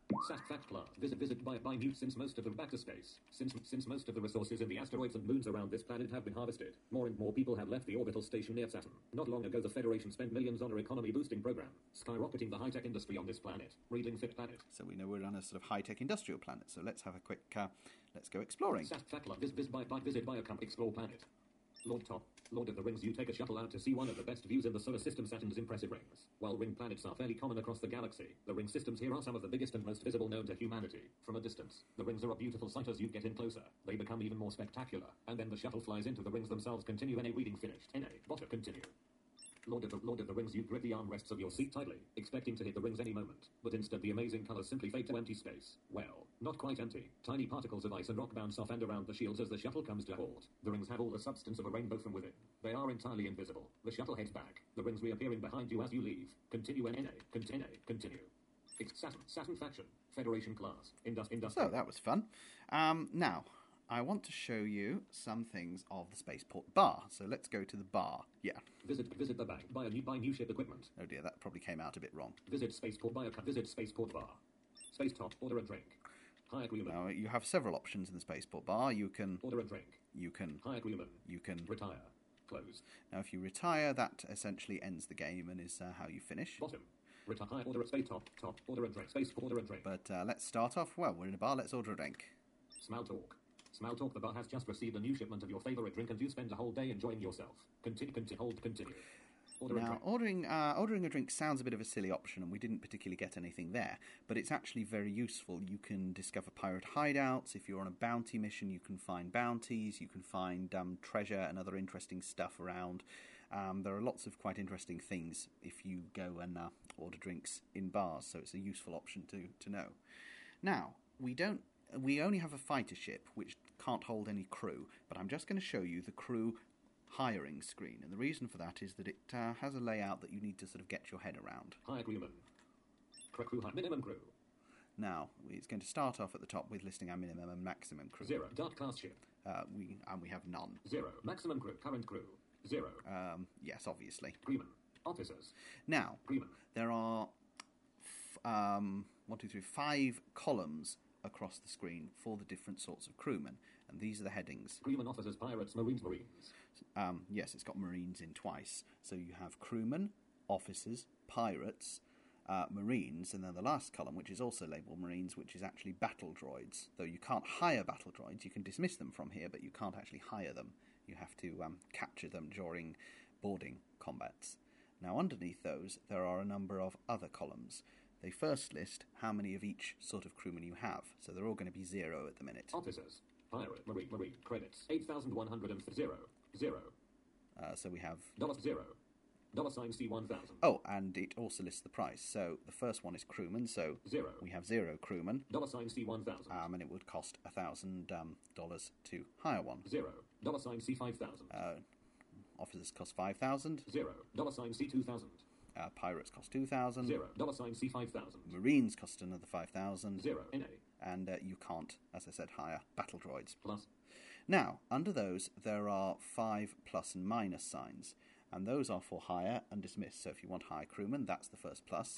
Sat fact class. Visit visit by by new since most of the back to space. Since since most of the resources in the asteroids and moons around this planet have been harvested, more and more people have left the orbital station near Saturn. Not long ago, the Federation spent millions on a economy boosting program, skyrocketing the high tech industry on this planet. Reading Fit Planet. So we know we're on a sort of high tech industrial planet. So let's have a quick. Uh, let's go exploring. Sat fact class. Visit by by visit by a camp explore planet. Lord Top, Lord of the Rings, you take a shuttle out to see one of the best views in the solar system, Saturn's impressive rings. While ring planets are fairly common across the galaxy, the ring systems here are some of the biggest and most visible known to humanity. From a distance, the rings are a beautiful sight. As you get in closer, they become even more spectacular, and then the shuttle flies into the rings themselves. Continue. N A reading finished. N A bottom. Continue. Lord of the Lord of the Rings, you grip the armrests of your seat tightly, expecting to hit the rings any moment, but instead the amazing colors simply fade to empty space. Well, not quite empty. Tiny particles of ice and rock bounce off and around the shields as the shuttle comes to a halt. The rings have all the substance of a rainbow from within. They are entirely invisible. The shuttle heads back, the rings reappearing behind you as you leave. Continue. N A continue. Continue. It's Saturn. Saturn faction. Federation class. Indus. Indus. So that was fun. Um, now, I want to show you some things of the spaceport bar. So let's go to the bar. Yeah. Visit visit the bank. Buy a new buy new ship equipment. Oh dear, that probably came out a bit wrong. Visit spaceport. Buy a visit spaceport bar. Space top. Order a drink. High agreement. Now you have several options in the spaceport bar. You can Order a drink. you can High agreement. you can Retire. Close. Now if you retire, that essentially ends the game and is uh, how you finish. Bottom. Retire. Order a space top. Top. Order a drink. Space. Order a drink. But uh, let's start off. Well, we're in a bar. Let's order a drink. Small talk. Small talk. The bar has just received a new shipment of your favorite drink, and you spend a whole day enjoying yourself. Continue. Continue. Hold. Continue. Order a Now, drink. ordering uh, ordering a drink sounds a bit of a silly option, and we didn't particularly get anything there, but it's actually very useful. You can discover pirate hideouts. If you're on a bounty mission, you can find bounties, you can find um, treasure and other interesting stuff around. Um, there are lots of quite interesting things if you go and uh, order drinks in bars, so it's a useful option to, to know. Now, we don't we only have a fighter ship, which can't hold any crew, but I'm just going to show you the crew hiring screen, and the reason for that is that it uh, has a layout that you need to sort of get your head around. High agreement. Crew. crew high, minimum crew. Now, it's going to start off at the top with listing our minimum and maximum crew. Zero. Dark class ship. Uh, we and we have none. Zero. Maximum crew. Current crew. Zero. Um, yes, obviously. Agreement. Officers. Now, Agreement. there are f- um, one, two, three, five columns across the screen for the different sorts of crewmen, and these are the headings. Crewmen, officers, pirates, marines, marines. Um, yes, it's got marines in twice. So you have crewmen, officers, pirates, uh, marines, and then the last column, which is also labelled marines, which is actually battle droids. Though you can't hire battle droids, you can dismiss them from here, but you can't actually hire them. You have to um, capture them during boarding combats. Now, underneath those, there are a number of other columns. They first list how many of each sort of crewman you have, so they're all going to be zero at the minute. Officers. Pirate, marine, marine. Credits. eight thousand one hundred zero. Zero. Uh, so we have... Dollar zero. Dollar sign C one thousand. Oh, and it also lists the price. So the first one is crewman, so Zero. we have zero crewman, Dollar sign C one thousand. um, and it would cost one thousand dollars um, to hire one. Zero. Dollar sign C five thousand. Uh, officers cost five thousand dollars, Zero. Dollar sign C two thousand. uh, pirates cost two thousand dollars, Zero. Dollar sign C five thousand. marines cost another five thousand dollars, Zero. N A. and uh, you can't, as I said, hire battle droids. Plus. Now, under those, there are five plus and minus signs, and those are for hire and dismiss. So if you want hire crewman, that's the first plus.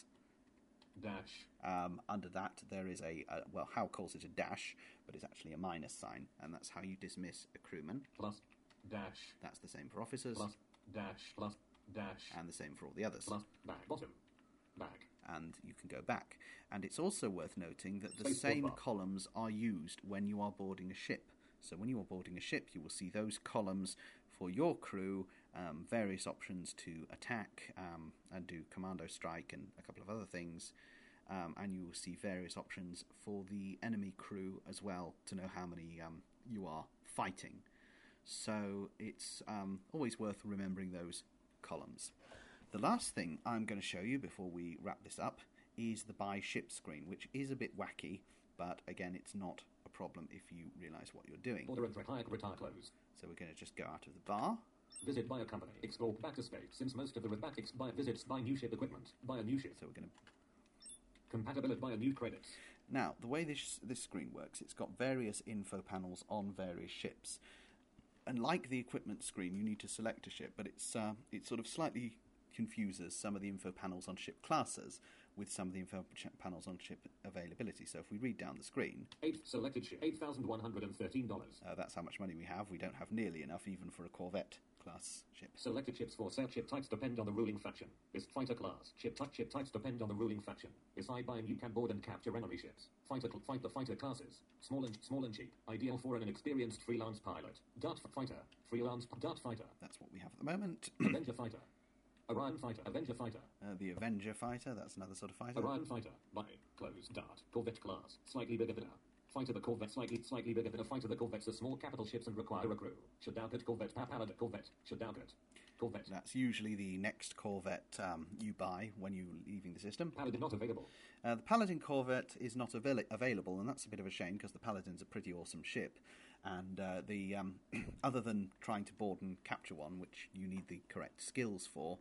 Dash. Um, under that, there is a, a, well, Hal calls it a dash, but it's actually a minus sign, and that's how you dismiss a crewman. Plus. Dash. That's the same for officers, Plus. Dash. Plus. Dash. and the same for all the others. Plus. Back. Bottom. Back. And you can go back. And it's also worth noting that the Space same bar. columns are used when you are boarding a ship. So when you are boarding a ship, you will see those columns for your crew, um, various options to attack um, and do commando strike and a couple of other things. Um, and you will see various options for the enemy crew as well to know how many um, you are fighting. So it's um, always worth remembering those columns. The last thing I'm going to show you before we wrap this up is the buy ship screen, which is a bit wacky, but again, it's not a problem if you realise what you're doing. Order and hire. Retire. Close. So we're going to just go out of the bar. Visit buy a company. Explore back to space. Since most of the back ex- buy visits buy new ship equipment. Buy a new ship. So we're going to... Compatibility. Buy a new credits. Now, the way this this screen works, it's got various info panels on various ships. And like the equipment screen, you need to select a ship, but it's uh, it sort of slightly confuses some of the info panels on ship classes, with some of the info ch- panels on ship availability. So if we read down the screen, Eight selected ship, eight thousand one hundred thirteen dollars. uh, that's how much money we have. We don't have nearly enough even for a Corvette class ship. Selected ships for sale. Ship types depend on the ruling faction. Is fighter class. Ship type. Ship types depend on the ruling faction. Is I buy and you can board and capture enemy ships. Fighter. Cl- fight the fighter classes. Small and small and cheap. Ideal for an inexperienced freelance pilot. Dart f- fighter. Freelance p- dart fighter. That's what we have at the moment. Avenger fighter. Orion fighter. Avenger fighter. Uh, the Avenger fighter, that's another sort of fighter. Orion fighter. Buy. Close. Dart. Corvette class. Slightly bigger than a. Fighter the Corvette. Slightly slightly bigger than a fighter. The Corvettes are small capital ships and require a crew. Shadowcat Corvette. Paladin Corvette. Shadowcat. Corvette. That's usually the next Corvette um, you buy when you're leaving the system. Paladin not available. Uh, the Paladin Corvette is not avail- available, and that's a bit of a shame because the Paladin's a pretty awesome ship. And uh, the um, other than trying to board and capture one, which you need the correct skills for,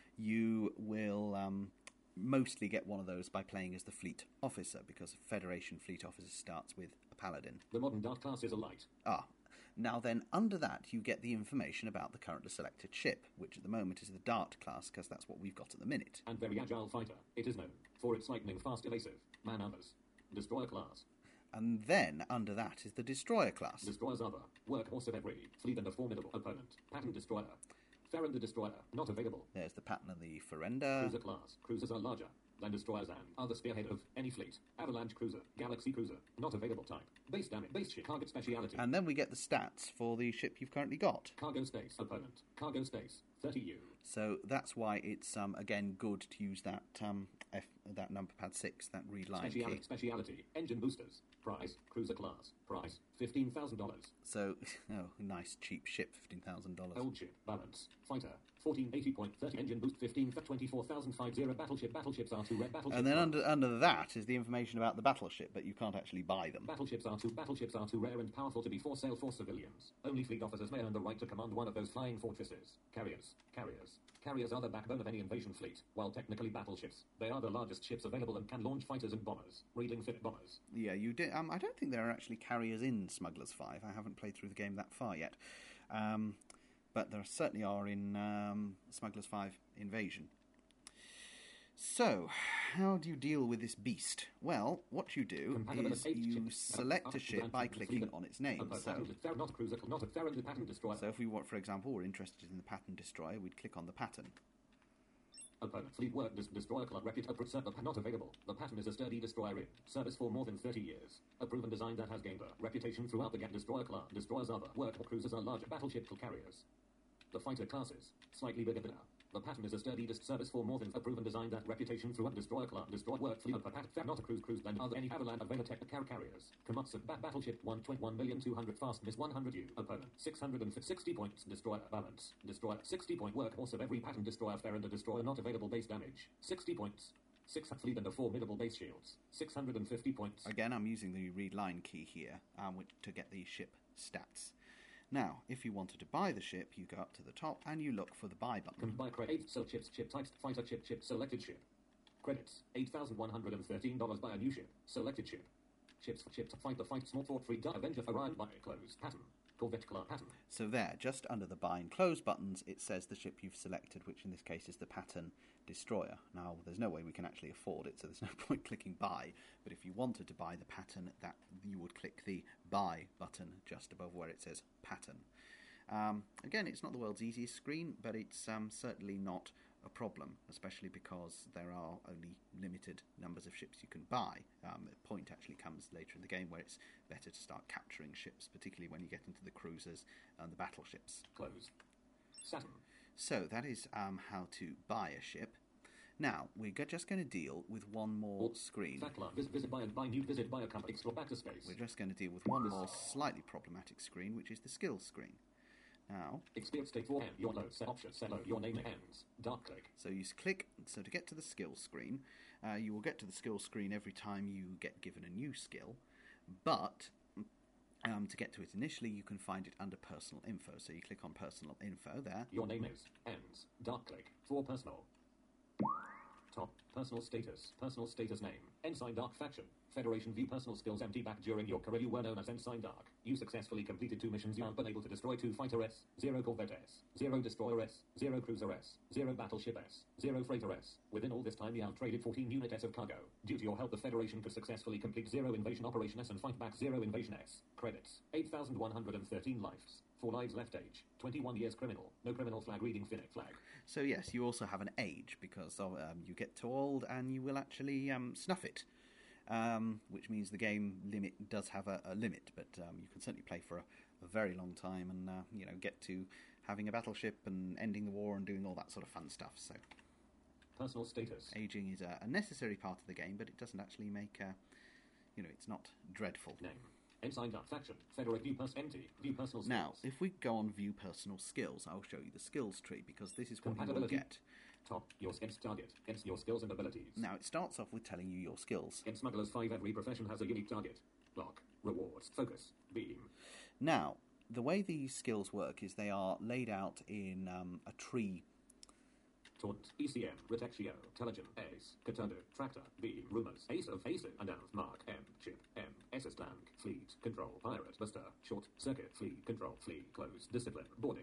you will um, mostly get one of those by playing as the fleet officer, because a Federation fleet officer starts with a Paladin. The modern Dart class is a light. Ah, now then, under that you get the information about the currently selected ship, which at the moment is the Dart class, because that's what we've got at the minute. And very agile fighter. It is known for its lightning fast evasive man others. Destroyer class. And then, under that, is the Destroyer class. Destroyer's other. Workhorse of every. Fleet and a formidable opponent. Pattern Destroyer. Farron the Destroyer. Not available. There's the pattern of the Ferenda. Cruiser class. Cruisers are larger than destroyers and are the spearhead of any fleet. Avalanche Cruiser. Galaxy Cruiser. Not available type. Base damage. Base ship. Target speciality. And then we get the stats for the ship you've currently got. Cargo space. Opponent. Cargo space. thirty U. So that's why it's, um, again, good to use that um, F, that number pad six, that read line Speciality. key. Speciality. Engine boosters. Price. Cruiser class. Price. fifteen thousand dollars. So, oh, nice cheap ship, fifteen thousand dollars. Old ship. Balance. Fighter. fourteen eighty point thirty. Engine boost. fifteen. twenty-four thousand fifty. Battleship. Battleships are two. Red battleship. And then under under that is the information about the battleship, but you can't actually buy them. Battleships are too battleships are too rare and powerful to be for sale for civilians. Only fleet officers may earn the right to command one of those flying fortresses. Carriers. Carriers. Carriers are the backbone of any invasion fleet. While technically battleships, they are the largest ships available and can launch fighters and bombers. Reeling fit bombers. Yeah, you did. Um, I don't think there are actually carriers in Smugglers five. I haven't played through the game that far yet. Um, but there certainly are in um, Smugglers five Invasion. So, how do you deal with this beast? Well, what you do is you select a ship by clicking on its name. So, not a cruiser, not a Farron pattern destroyer. so if we want, for example, we're interested in the pattern destroyer, we'd click on the pattern. Opponent fleet work dis- destroyer club repute not available. The pattern is a sturdy destroyer in service for more than thirty years. A proven design that has gained a reputation throughout the game. Destroyer club. Destroyers other work or cruisers are larger battleship carriers. The fighter classes slightly bigger than a. The pattern is a sturdy dis- service for more than a proven design that reputation throughout destroyer club. Destroyer work fleet pattern not a cruise cruise and other any avalanche avalanche car carriers. Komatsu ba- battleship one twenty-one million two hundred fast miss one hundred U. Opponent six hundred sixty points. Destroyer balance. Destroyer sixty point workhorse of every pattern. Destroyer fair and a destroyer not available base damage sixty points. Six fleet and a formidable base shields. six hundred fifty points. Again, I'm using the read line key here um, which, to get the ship stats. Now, if you wanted to buy the ship, you go up to the top and you look for the buy button. Can buy credit. Eight sell chips, chip types, fighter chip, chip, selected ship. Credits, eight thousand one hundred thirteen dollars. Buy a new ship. Selected ship. Chips for chip to fight the fight. Small fort free. Avenger Orion buy close. Pattern. Corvette class pattern. So there, just under the buy and close buttons, it says the ship you've selected, which in this case is the Pattern Destroyer. Now, there's no way we can actually afford it, so there's no point clicking buy. But if you wanted to buy the Pattern, that you would click the buy button just above where it says Pattern. Um, again, it's not the world's easiest screen, but it's um, certainly not a problem, especially because there are only limited numbers of ships you can buy. Um, the point actually comes later in the game where it's better to start capturing ships, particularly when you get into the cruisers and the battleships. Close. Saturn. So that is um, how to buy a ship. Now, we're just going to deal with one more screen. Visit, visit by a buy new visit by a company. Explore back to space. We're just going to deal with one more slightly problematic screen, which is the skills screen. Now, experience state four your load set option set load your name ends dark click. So you click. So to get to the skills screen, uh, you will get to the skills screen every time you get given a new skill, but um, to get to it initially, you can find it under personal info. So you click on personal info there. Your name is ends dark click for personal. Top. Personal status. Personal status name. Ensign Dark Faction. Federation view personal skills empty. Back during your career you were known as Ensign Dark. You successfully completed two missions. You have been able to destroy two fighter S, zero corvette S, zero destroyer S, zero cruiser S, zero battleship S, zero freighter S. Within all this time you have traded fourteen unit S of cargo. Due to your help the Federation could successfully complete zero invasion operation S and fight back zero invasion S. Credits. eight thousand one hundred thirteen lives. Four lives left. Age. twenty-one years criminal. No criminal flag reading Finnick flag. So yes, you also have an age, because of, um, you get too old and you will actually um, snuff it. Um, which means the game limit does have a, a limit, but um, you can certainly play for a, a very long time and uh, you know, get to having a battleship and ending the war and doing all that sort of fun stuff. So personal status. Aging is a, a necessary part of the game, but it doesn't actually make a, you know, it's not dreadful. Name. Ensign Dark Faction. Federate view pers- empty. View personal skills. Now, if we go on view personal skills, I'll show you the skills tree, because this is what you will get. Top. Your against target. Against your skills and abilities. Now, it starts off with telling you your skills. In Smugglers five, every profession has a unique target. Block. Rewards. Focus. Beam. Now, the way these skills work is they are laid out in um, a tree. Taunt. E C M. Retexio. Intelligent. Ace. Katana. Tractor. Beam. Rumors. Ace of Ace. Announce. Mark. M. Chip. M. S S Tank. Fleet. Control. Pirate. Buster. Short. Circuit. Flee. Control. Flee. Close. Discipline. Boarding.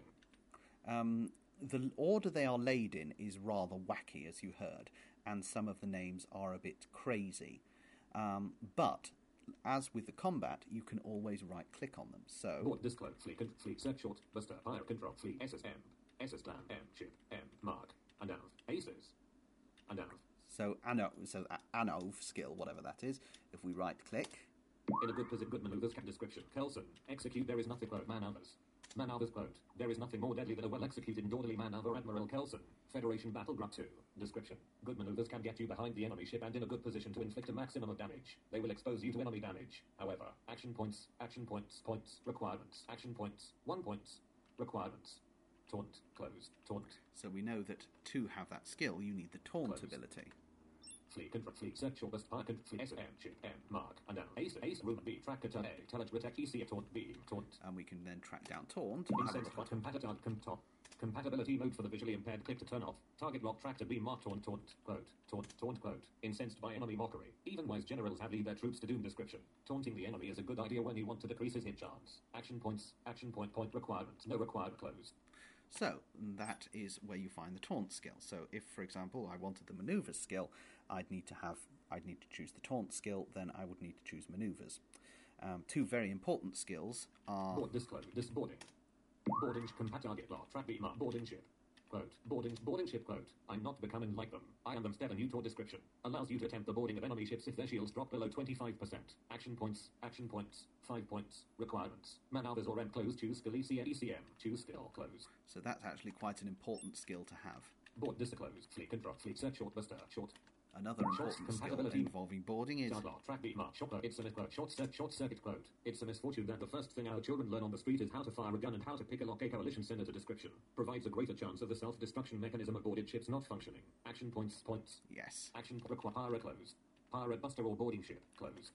Um... The order they are laid in is rather wacky, as you heard, and some of the names are a bit crazy. Um, but, as with the combat, you can always right-click on them, so... Board, disclose, flee, con- flee, search, short, buster, fire, control, flee, S S M, S S Plan, M, chip, M, mark, anov, aces, anov. So, anov, so anov skill, whatever that is, if we right-click... In a good position, good maneuvers, description, Kelson, execute, there is nothing, quote, maneuvers. Maneuvers, quote, there is nothing more deadly than a well-executed and orderly maneuver. Admiral Kelson. Federation Battle Group two. Description. Good maneuvers can get you behind the enemy ship and in a good position to inflict a maximum of damage. They will expose you to enemy damage. However, action points, action points, points, requirements, action points, one points, requirements. Taunt, closed, taunt. So we know that to have that skill, you need the taunt Closed. ability. Flee, control, flee, search, your best, fire, flee, S, M, chip, M, mark, and now, ace, ace, room, B, track, turn, A, tell it, protect, E, C, taunt, B, taunt. And we can then track down taunt. Incense, compatibility, top. Compatibility mode for the visually impaired, click to turn off. Target lock, track to be marked, taunt, taunt, quote, taunt, taunt, quote. Incensed by enemy mockery. Even wise generals have lead their troops to doom. Description. Taunting the enemy is a good idea when you want to decrease his hit chance. Action points, action point, point requirements, no required, closed. So, that is where you find the taunt skill. So, if, for example, I wanted the maneuvers skill, I'd need to have, I'd need to choose the taunt skill, then I would need to choose maneuvers. Um, two very important skills are... Board, disclose, disboarding. Boarding, compat, target lock, track beam up, boarding ship. Quote, boarding, boarding ship, quote, I'm not becoming like them. I am them. Step a new tour description. Allows you to attempt the boarding of enemy ships if their shields drop below twenty-five percent. Action points, action points, five points, requirements. Maneuvers or end close, choose skill, E C M, E C M, choose skill, close. So that's actually quite an important skill to have. Board, disclose, fleet, control, fleet, search, short, buster, short. Another important skill involving boarding is... Lock, track beat, mark, short, it's a mis- quote, short, cir- short circuit, quote. It's a misfortune that the first thing our children learn on the street is how to fire a gun and how to pick a lock. A coalition senator description provides a greater chance of the self-destruction mechanism of boarded ships not functioning. Action points, points. Yes. Action require pirate close. Pirate buster or boarding ship, close.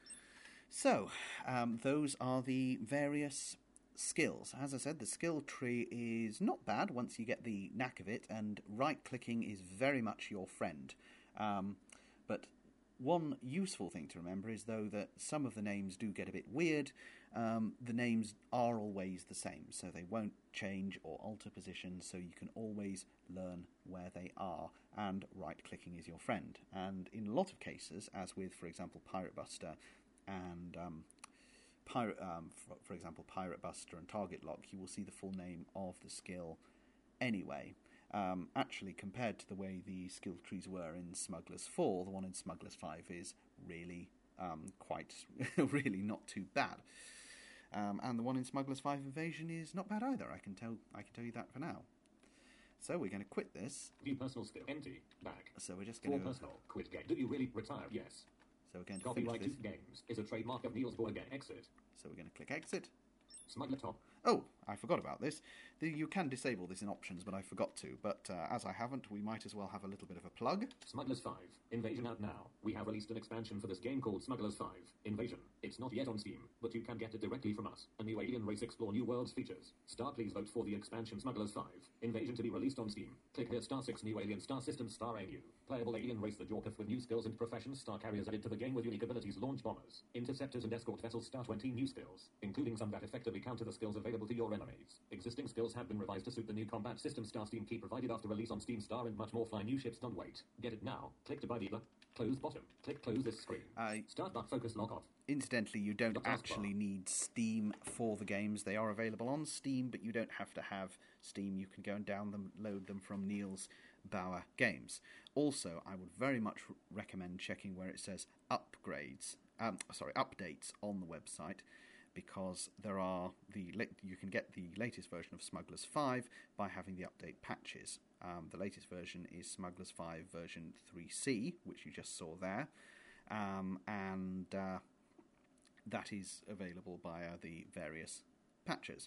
So, um, those are the various skills. As I said, the skill tree is not bad once you get the knack of it, and right-clicking is very much your friend. Um, but one useful thing to remember is, though, that some of the names do get a bit weird. Um, the names are always the same, so they won't change or alter position, so you can always learn where they are, and right-clicking is your friend. And in a lot of cases, as with, for example, Pirate Buster and... Um, Pirate, um, for, for example, Pirate Buster and Target Lock, you will see the full name of the skill anyway. Um, actually, compared to the way the skill trees were in Smugglers four, the one in Smugglers five is really um, quite, really not too bad. Um, and the one in Smugglers five Invasion is not bad either. I can tell. I can tell you that for now. So we're going to quit this. View personal skill. Empty. Back. So we're just going For to personal. Quit game. Do you really retire? Yes. So we're going to Copyright finish this. Games is a trademark of Niels Bohr game. Exit. So we're going to click exit. Smuggler top. Oh, I forgot about this. The, you can disable this in options, but I forgot to. But uh, as I haven't, we might as well have a little bit of a plug. Smugglers five. Invasion out now. We have released an expansion for this game called Smugglers five. Invasion. It's not yet on Steam, but you can get it directly from us. A new alien race explore new worlds features. Star please vote for the expansion Smugglers five. Invasion to be released on Steam. Click here Star six new alien star system star A U. Playable alien race the Jorketh with new skills and professions. Star carriers added to the game with unique abilities. Launch bombers, interceptors and escort vessels. Star twenty new skills, including some that effectively counter the skills available to your enemies. Existing skills have been revised to suit the new combat system. Star Steam key provided after release on Steam. Star and much more. Fly new ships. Don't wait. Get it now. Click to buy the close bottom. Click close this screen. Uh, Start but focus log off. Incidentally, you don't The taskbar. actually need Steam for the games. They are available on Steam, but you don't have to have Steam. You can go and download them from Niels Bauer Games. Also, I would very much recommend checking where it says upgrades, um, sorry, updates on the website, because there are the you can get the latest version of Smugglers five by having the update patches. Um, the latest version is Smugglers five version three C, which you just saw there, um, and uh, that is available via the various patches.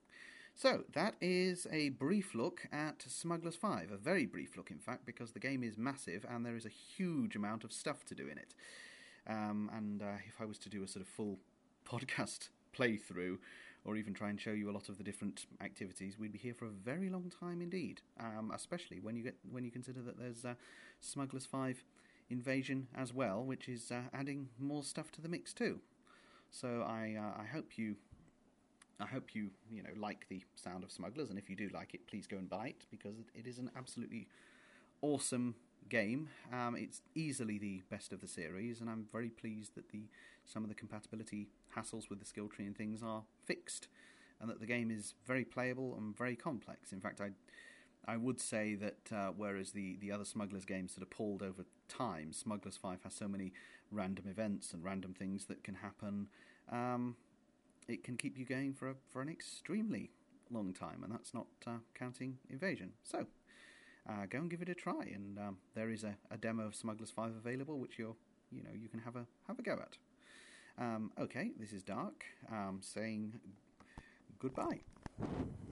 So, that is a brief look at Smugglers five, a very brief look in fact, because the game is massive and there is a huge amount of stuff to do in it. Um, and uh, if I was to do a sort of full podcast playthrough, or even try and show you a lot of the different activities, we'd be here for a very long time indeed, um, especially when you get when you consider that there's uh, Smugglers five Invasion as well, which is uh, adding more stuff to the mix too. So I uh, I hope you I hope you you know like the sound of Smugglers, and if you do like it, please go and buy it, because it, it is an absolutely awesome game. Um, it's easily the best of the series, and I'm very pleased that the some of the compatibility hassles with the skill tree and things are fixed, and that the game is very playable and very complex. In fact, I I would say that uh, whereas the, the other Smugglers games sort of pulled over time, Smugglers five has so many random events and random things that can happen. Um, it can keep you going for a, for an extremely long time, and that's not uh, counting Invasion. So, uh, go and give it a try, and um, there is a, a demo of Smugglers five available, which you're you know you can have a have a go at. Um, okay, this is Dark, um, saying goodbye.